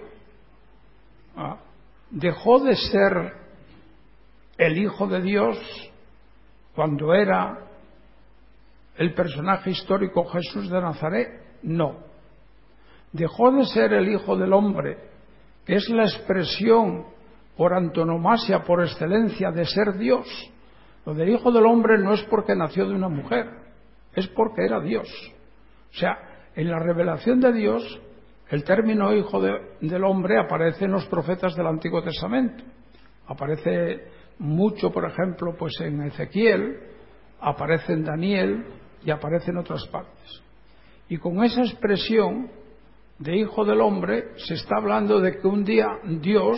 dejó de ser el Hijo de Dios cuando era el personaje histórico Jesús de Nazaret. No, dejó de ser el Hijo del Hombre, que es la expresión por antonomasia, por excelencia, de ser Dios. Lo del Hijo del Hombre no es porque nació de una mujer, es porque era Dios. O sea, en la revelación de Dios, el término Hijo del Hombre aparece en los profetas del Antiguo Testamento. Aparece mucho, por ejemplo, pues en Ezequiel, aparece en Daniel y aparece en otras partes. Y con esa expresión de Hijo del Hombre se está hablando de que un día Dios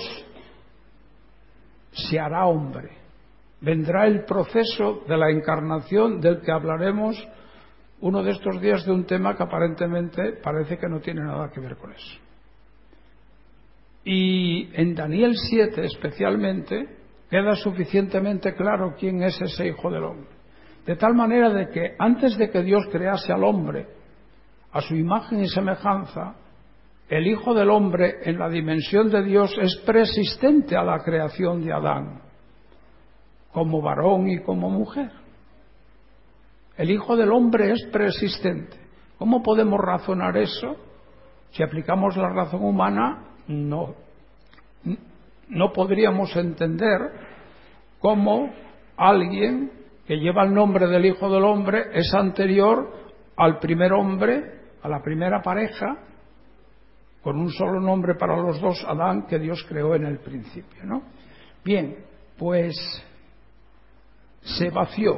se hará hombre. Vendrá el proceso de la encarnación, del que hablaremos uno de estos días, de un tema que aparentemente parece que no tiene nada que ver con eso. Y en Daniel 7 especialmente queda suficientemente claro quién es ese Hijo del Hombre. De tal manera de que antes de que Dios crease al hombre a su imagen y semejanza, el Hijo del Hombre en la dimensión de Dios es preexistente a la creación de Adán, como varón y como mujer. El Hijo del Hombre es preexistente. ¿Cómo podemos razonar eso? Si aplicamos la razón humana, no podríamos entender cómo alguien que lleva el nombre del Hijo del Hombre es anterior al primer hombre, a la primera pareja, con un solo nombre para los dos, Adán, que Dios creó en el principio, ¿no? Bien, pues se vació.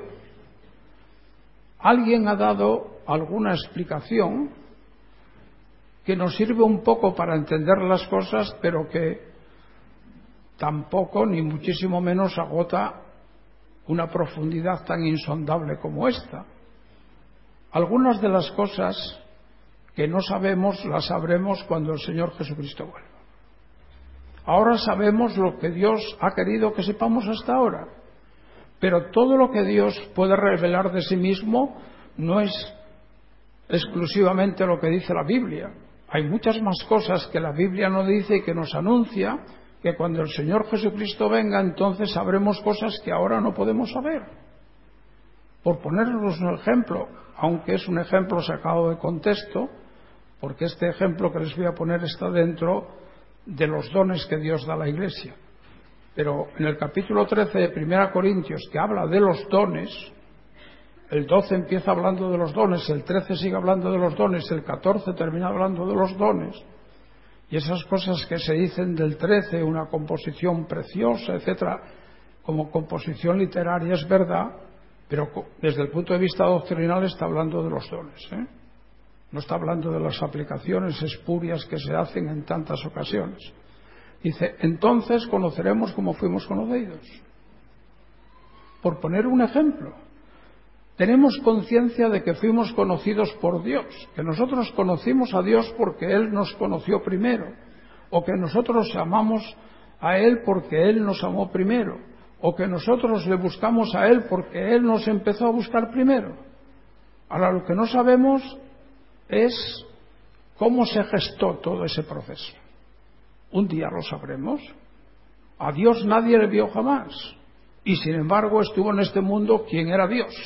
Alguien ha dado alguna explicación que nos sirve un poco para entender las cosas, pero que tampoco, ni muchísimo menos, agota una profundidad tan insondable como esta. Algunas de las cosas que no sabemos las sabremos cuando el Señor Jesucristo vuelva. Ahora sabemos lo que Dios ha querido que sepamos hasta ahora, pero todo lo que Dios puede revelar de sí mismo no es exclusivamente lo que dice la Biblia. Hay muchas más cosas que la Biblia no dice y que nos anuncia, que cuando el Señor Jesucristo venga, entonces sabremos cosas que ahora no podemos saber. Por ponernos un ejemplo, aunque es un ejemplo sacado de contexto, porque este ejemplo que les voy a poner está dentro de los dones que Dios da a la Iglesia. Pero en el capítulo 13 de 1 Corintios, que habla de los dones, el 12 empieza hablando de los dones, el 13 sigue hablando de los dones, el 14 termina hablando de los dones, y esas cosas que se dicen del 13, una composición preciosa, etcétera, como composición literaria es verdad, pero desde el punto de vista doctrinal está hablando de los dones, No está hablando de las aplicaciones espurias que se hacen en tantas ocasiones. Dice, entonces conoceremos como fuimos conocidos. Por poner un ejemplo, tenemos conciencia de que fuimos conocidos por Dios, que nosotros conocimos a Dios porque Él nos conoció primero, o que nosotros amamos a Él porque Él nos amó primero, o que nosotros le buscamos a Él porque Él nos empezó a buscar primero. Ahora, lo que no sabemos es cómo se gestó todo ese proceso. Un día lo sabremos. A Dios nadie le vio jamás, y sin embargo estuvo en este mundo quien era Dios.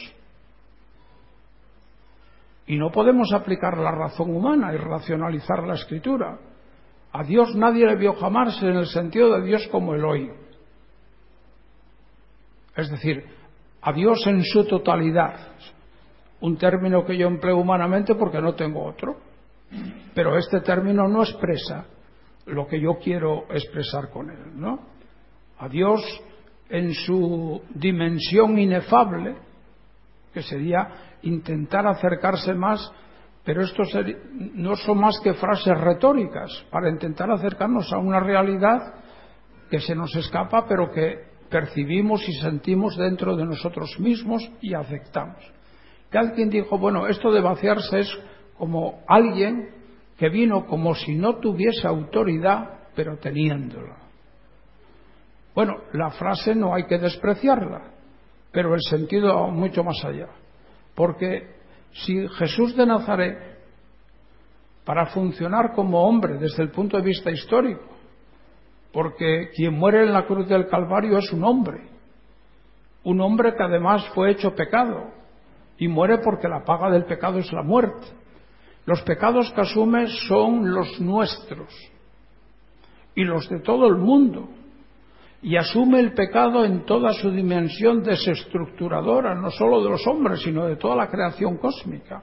Y no podemos aplicar la razón humana y racionalizar la Escritura. A Dios nadie le vio jamás en el sentido de Dios como Elohim. Es decir, a Dios en su totalidad. Un término que yo empleo humanamente porque no tengo otro. Pero este término no expresa lo que yo quiero expresar con él, ¿no? A Dios en su dimensión inefable, que sería intentar acercarse más, pero esto no son más que frases retóricas para intentar acercarnos a una realidad que se nos escapa, pero que percibimos y sentimos dentro de nosotros mismos y aceptamos. Que alguien dijo, bueno, esto de vaciarse es como alguien que vino como si no tuviese autoridad, pero teniéndola. Bueno, la frase no hay que despreciarla, pero el sentido va mucho más allá. Porque si Jesús de Nazaret, para funcionar como hombre desde el punto de vista histórico, porque quien muere en la cruz del Calvario es un hombre que además fue hecho pecado, y muere porque la paga del pecado es la muerte. Los pecados que asume son los nuestros y los de todo el mundo, y asume el pecado en toda su dimensión desestructuradora, no solo de los hombres, sino de toda la creación cósmica.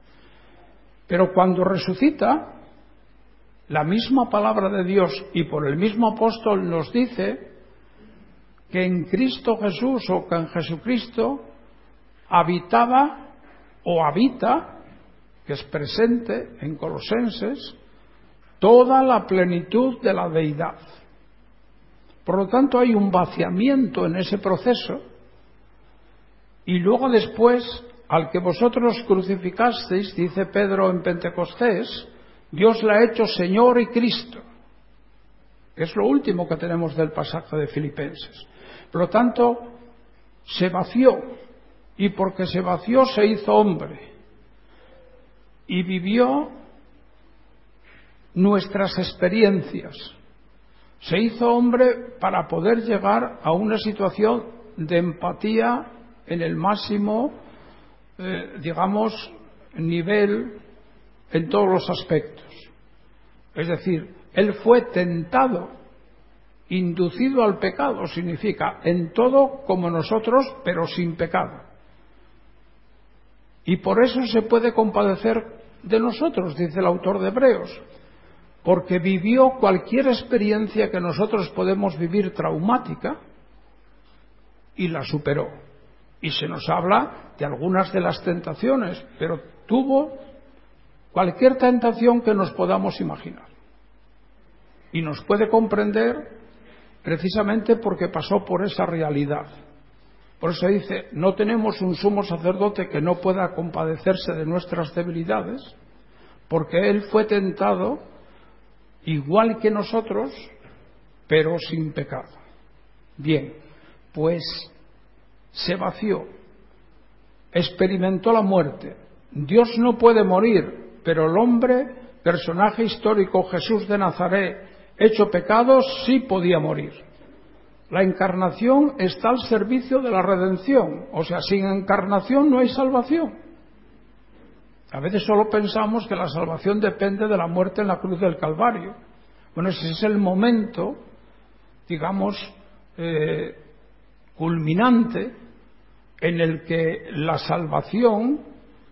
Pero cuando resucita, la misma palabra de Dios y por el mismo apóstol nos dice que en Cristo Jesús, o que en Jesucristo habitaba o habita, que es presente en Colosenses, toda la plenitud de la deidad. Por lo tanto, hay un vaciamiento en ese proceso, y luego después, al que vosotros crucificasteis, dice Pedro en Pentecostés, Dios le ha hecho Señor y Cristo. Es lo último que tenemos del pasaje de Filipenses. Por lo tanto, se vació, y porque se vació se hizo hombre, y vivió nuestras experiencias. Se hizo hombre para poder llegar a una situación de empatía en el máximo, nivel en todos los aspectos. Es decir, él fue tentado, inducido al pecado, significa en todo como nosotros, pero sin pecado. Y por eso se puede compadecer de nosotros, dice el autor de Hebreos, porque vivió cualquier experiencia que nosotros podemos vivir traumática y la superó. Y se nos habla de algunas de las tentaciones, pero tuvo cualquier tentación que nos podamos imaginar. Y nos puede comprender precisamente porque pasó por esa realidad. Por eso dice, no tenemos un sumo sacerdote que no pueda compadecerse de nuestras debilidades, porque él fue tentado igual que nosotros, pero sin pecado. Bien, pues se vació, experimentó la muerte. Dios no puede morir, pero el hombre, personaje histórico, Jesús de Nazaret, hecho pecado, sí podía morir. La encarnación está al servicio de la redención, o sea, sin encarnación no hay salvación. A veces solo pensamos que la salvación depende de la muerte en la cruz del Calvario. Bueno, ese es el momento, culminante, en el que la salvación,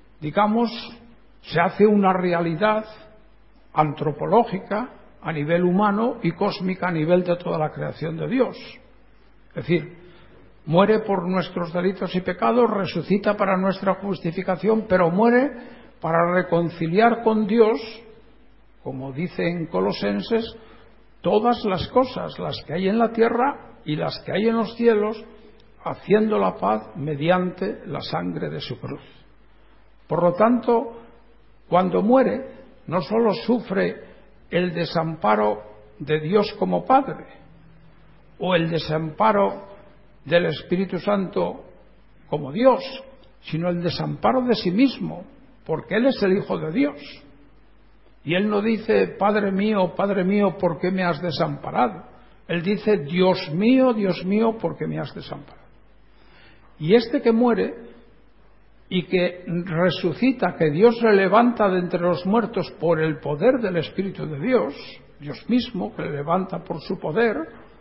se hace una realidad antropológica a nivel humano y cósmica a nivel de toda la creación de Dios. Es decir, muere por nuestros delitos y pecados, resucita para nuestra justificación, pero muere para reconciliar con Dios, como dice en Colosenses, todas las cosas, las que hay en la tierra y las que hay en los cielos, haciendo la paz mediante la sangre de su cruz. Por lo tanto, cuando muere, no solo sufre el desamparo de Dios como Padre, o el desamparo del Espíritu Santo como Dios, sino el desamparo de sí mismo, porque Él es el Hijo de Dios. Y Él no dice, Padre mío, ¿por qué me has desamparado? Él dice, Dios mío, ¿por qué me has desamparado? Y este que muere y que resucita, que Dios le levanta de entre los muertos por el poder del Espíritu de Dios, Dios mismo que le levanta por su poder,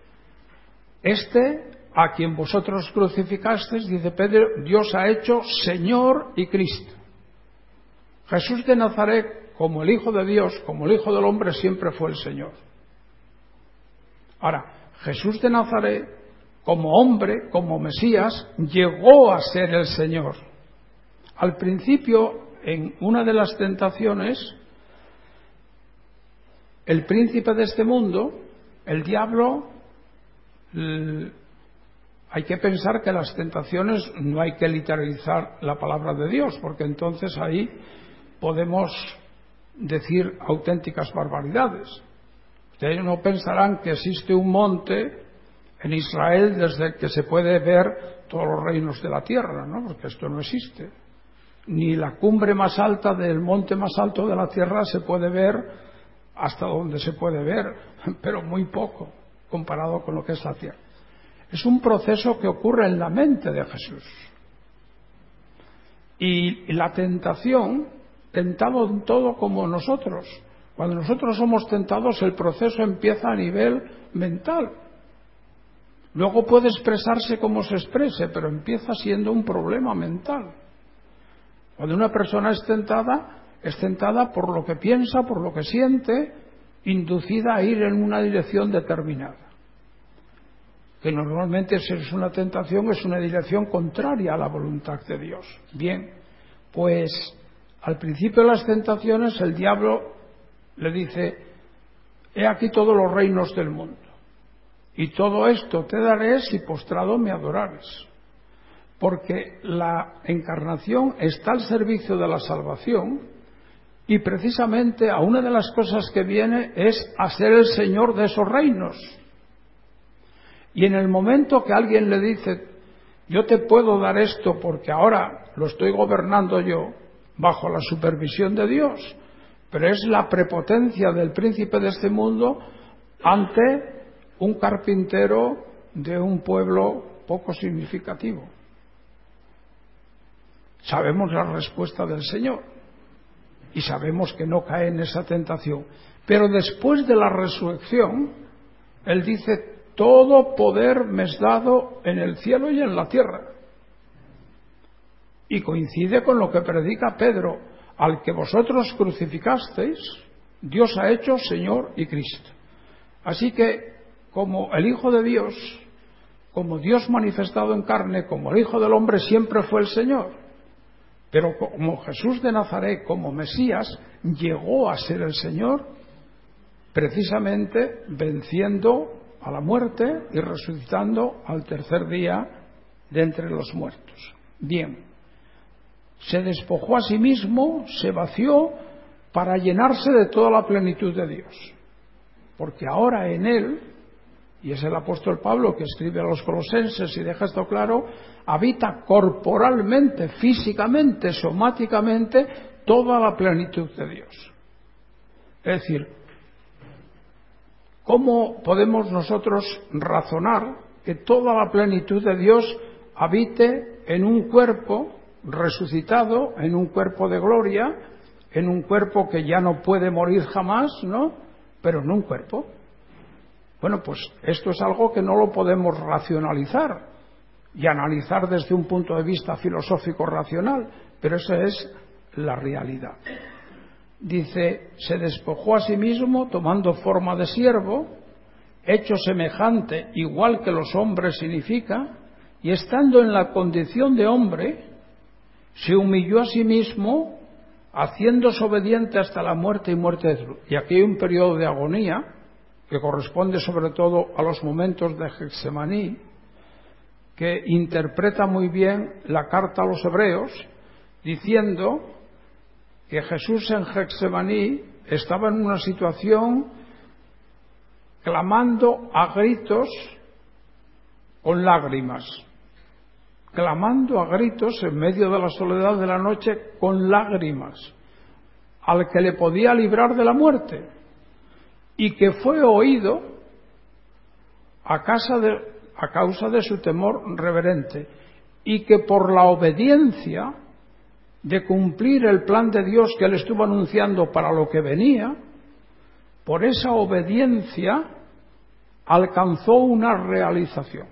este a quien vosotros crucificasteis, dice Pedro, Dios ha hecho Señor y Cristo. Jesús de Nazaret, como el Hijo de Dios, como el Hijo del Hombre, siempre fue el Señor. Ahora, Jesús de Nazaret, como hombre, como Mesías, llegó a ser el Señor. Al principio, en una de las tentaciones, el príncipe de este mundo, el diablo, hay que pensar que las tentaciones no hay que literalizar la palabra de Dios, porque entonces ahí podemos decir auténticas barbaridades. Ustedes no pensarán que existe un monte en Israel desde el que se puede ver todos los reinos de la tierra, ¿no? Porque esto no existe. Ni la cumbre más alta del monte más alto de la tierra se puede ver hasta donde se puede ver, pero muy poco comparado con lo que es la tierra. Es un proceso que ocurre en la mente de Jesús. Y la tentación, tentado en todo como nosotros. Cuando nosotros somos tentados, el proceso empieza a nivel mental. Luego puede expresarse como se exprese, pero empieza siendo un problema mental. Cuando una persona es tentada por lo que piensa, por lo que siente, inducida a ir en una dirección determinada. Que normalmente si es una tentación, es una dirección contraria a la voluntad de Dios. Bien, pues al principio de las tentaciones el diablo le dice, he aquí todos los reinos del mundo, y todo esto te daré si postrado me adorares. Porque la encarnación está al servicio de la salvación, y precisamente a una de las cosas que viene es a ser el Señor de esos reinos. Y en el momento que alguien le dice, yo te puedo dar esto porque ahora lo estoy gobernando yo bajo la supervisión de Dios, pero es la prepotencia del príncipe de este mundo ante un carpintero de un pueblo poco significativo. Sabemos la respuesta del Señor y sabemos que no cae en esa tentación. Pero después de la resurrección, Él dice, todo poder me es dado en el cielo y en la tierra. Y coincide con lo que predica Pedro, al que vosotros crucificasteis, Dios ha hecho Señor y Cristo. Así que, como el Hijo de Dios, como Dios manifestado en carne, como el Hijo del Hombre, siempre fue el Señor. Pero como Jesús de Nazaret, como Mesías, llegó a ser el Señor, precisamente venciendo a la muerte y resucitando al tercer día de entre los muertos. Bien, se despojó a sí mismo, se vació para llenarse de toda la plenitud de Dios. Porque ahora en Él, y es el apóstol Pablo que escribe a los Colosenses y deja esto claro, habita corporalmente, físicamente, somáticamente, toda la plenitud de Dios. Es decir, ¿cómo podemos nosotros razonar que toda la plenitud de Dios habite en un cuerpo resucitado, en un cuerpo de gloria, en un cuerpo que ya no puede morir jamás, ¿no? Pero en un cuerpo? Bueno, pues esto es algo que no lo podemos racionalizar y analizar desde un punto de vista filosófico racional, pero esa es la realidad. Dice, se despojó a sí mismo tomando forma de siervo, hecho semejante igual que los hombres significa, y estando en la condición de hombre, se humilló a sí mismo, haciéndose obediente hasta la muerte y muerte de cruz. Y aquí hay un periodo de agonía que corresponde sobre todo a los momentos de Getsemaní, que interpreta muy bien la carta a los hebreos, diciendo que Jesús en Getsemaní estaba en una situación clamando a gritos con lágrimas, clamando a gritos en medio de la soledad de la noche con lágrimas, al que le podía librar de la muerte, y que fue oído a causa de su temor reverente, y que por la obediencia de cumplir el plan de Dios que él estuvo anunciando para lo que venía, por esa obediencia alcanzó una realización.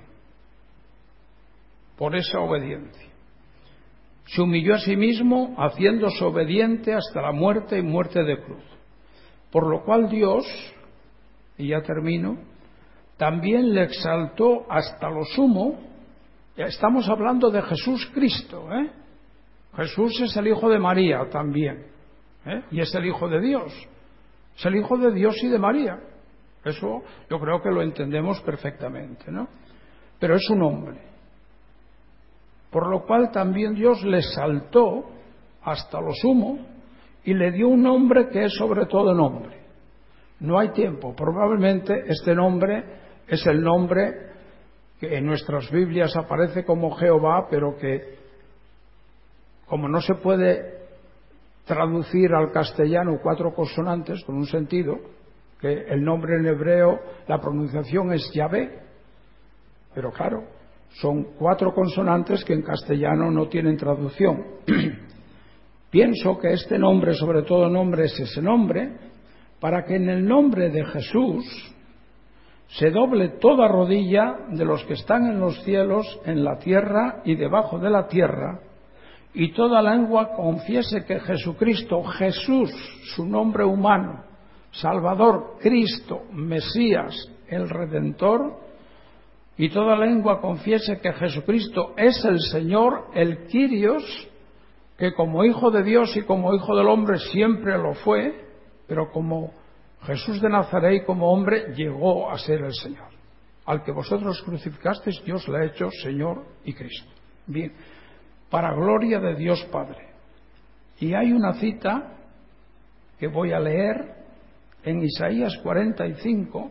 Por esa obediencia se humilló a sí mismo, haciéndose obediente hasta la muerte y muerte de cruz. Por lo cual Dios, y ya termino, también le exaltó hasta lo sumo. Estamos hablando de Jesús Cristo, Jesús es el Hijo de María también, y es el Hijo de Dios. Es el Hijo de Dios y de María. Eso yo creo que lo entendemos perfectamente, ¿no? Pero es un hombre. Por lo cual también Dios le exaltó hasta lo sumo y le dio un nombre que es sobre todo nombre. No hay tiempo. Probablemente este nombre es el nombre que en nuestras Biblias aparece como Jehová, pero que como no se puede traducir al castellano 4 consonantes con un sentido, que el nombre en hebreo, la pronunciación es Yahvé, pero claro, son 4 consonantes que en castellano no tienen traducción. Pienso que este nombre, sobre todo nombre, es ese nombre, para que en el nombre de Jesús se doble toda rodilla de los que están en los cielos, en la tierra y debajo de la tierra, y toda lengua confiese que Jesucristo, Jesús, su nombre humano, Salvador, Cristo, Mesías, el Redentor, y toda lengua confiese que Jesucristo es el Señor, el Kyrios, que como Hijo de Dios y como Hijo del hombre siempre lo fue, pero como Jesús de Nazaret y como hombre llegó a ser el Señor. Al que vosotros crucificasteis, Dios le ha hecho Señor y Cristo. Bien, para gloria de Dios Padre. Y hay una cita que voy a leer en Isaías 45,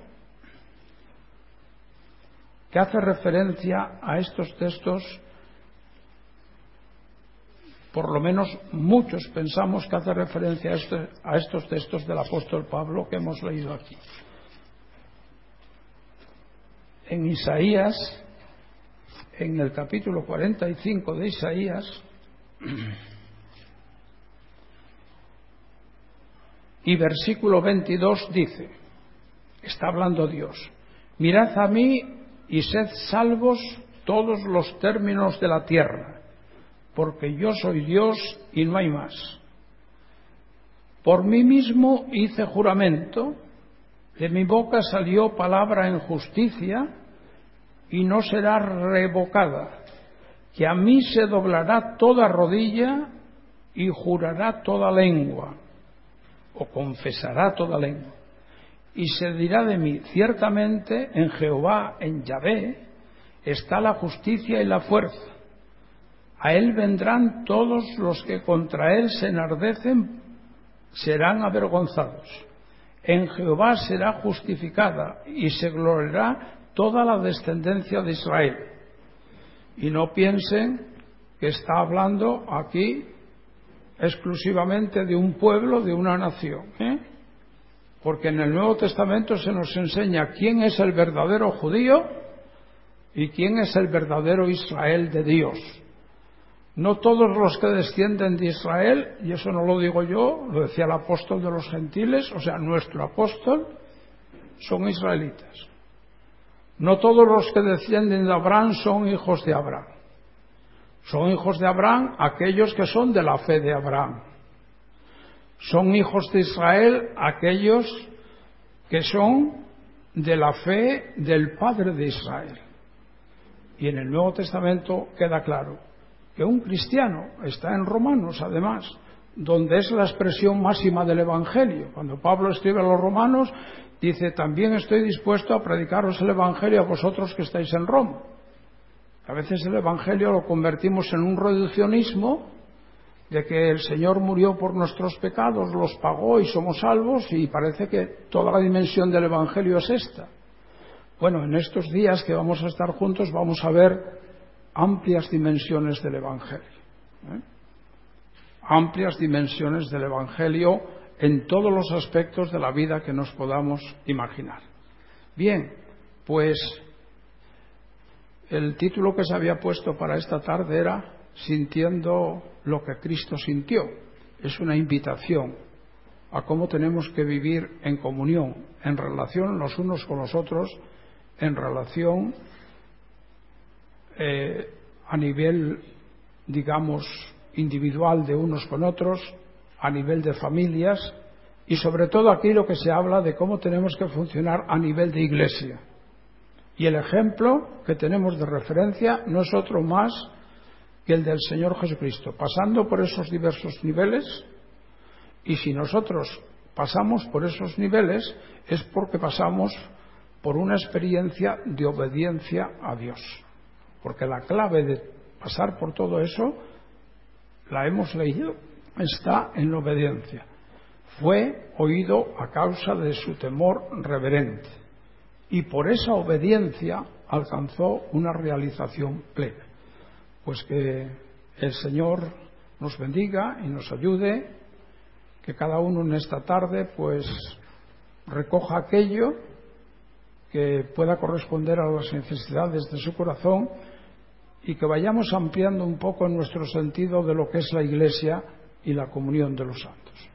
que hace referencia a estos textos. Por lo menos muchos pensamos que hace referencia a estos textos del apóstol Pablo que hemos leído aquí. En Isaías, en el capítulo 45 de Isaías, y versículo 22 dice, está hablando Dios, mirad a mí y sed salvos todos los términos de la tierra, porque yo soy Dios y no hay más. Por mí mismo hice juramento, de mi boca salió palabra en justicia y no será revocada, que a mí se doblará toda rodilla y jurará toda lengua, o confesará toda lengua, y se dirá de mí, ciertamente en Jehová, en Yahvé, está la justicia y la fuerza. A él vendrán todos los que contra él se enardecen, serán avergonzados. En Jehová será justificada y se gloriará toda la descendencia de Israel. Y no piensen que está hablando aquí exclusivamente de un pueblo, de una nación, porque en el Nuevo Testamento se nos enseña quién es el verdadero judío y quién es el verdadero Israel de Dios. No todos los que descienden de Israel, y eso no lo digo yo, lo decía el apóstol de los gentiles, o sea, nuestro apóstol, son israelitas. No todos los que descienden de Abraham son hijos de Abraham. Son hijos de Abraham aquellos que son de la fe de Abraham. Son hijos de Israel aquellos que son de la fe del Padre de Israel. Y en el Nuevo Testamento queda claro que un cristiano, está en Romanos además, donde es la expresión máxima del Evangelio. Cuando Pablo escribe a los romanos, dice: también estoy dispuesto a predicaros el Evangelio a vosotros que estáis en Roma. A veces el Evangelio lo convertimos en un reduccionismo de que el Señor murió por nuestros pecados, los pagó y somos salvos, y parece que toda la dimensión del Evangelio es esta. Bueno, en estos días que vamos a estar juntos vamos a ver amplias dimensiones del Evangelio. Amplias dimensiones del Evangelio en todos los aspectos de la vida que nos podamos imaginar. Bien, pues el título que se había puesto para esta tarde era Sintiendo lo que Cristo sintió. Es una invitación a cómo tenemos que vivir en comunión, en relación los unos con los otros, en relación a nivel, digamos, individual de unos con otros, a nivel de familias, y sobre todo aquí lo que se habla de cómo tenemos que funcionar a nivel de iglesia. Y el ejemplo que tenemos de referencia no es otro más que el del Señor Jesucristo, pasando por esos diversos niveles. Y si nosotros pasamos por esos niveles es porque pasamos por una experiencia de obediencia a Dios, porque la clave de pasar por todo eso, la hemos leído, está en la obediencia. Fue oído a causa de su temor reverente, y por esa obediencia alcanzó una realización plena. Pues que el Señor nos bendiga y nos ayude, que cada uno en esta tarde pues recoja aquello que pueda corresponder a las necesidades de su corazón, y que vayamos ampliando un poco en nuestro sentido de lo que es la Iglesia y la comunión de los santos.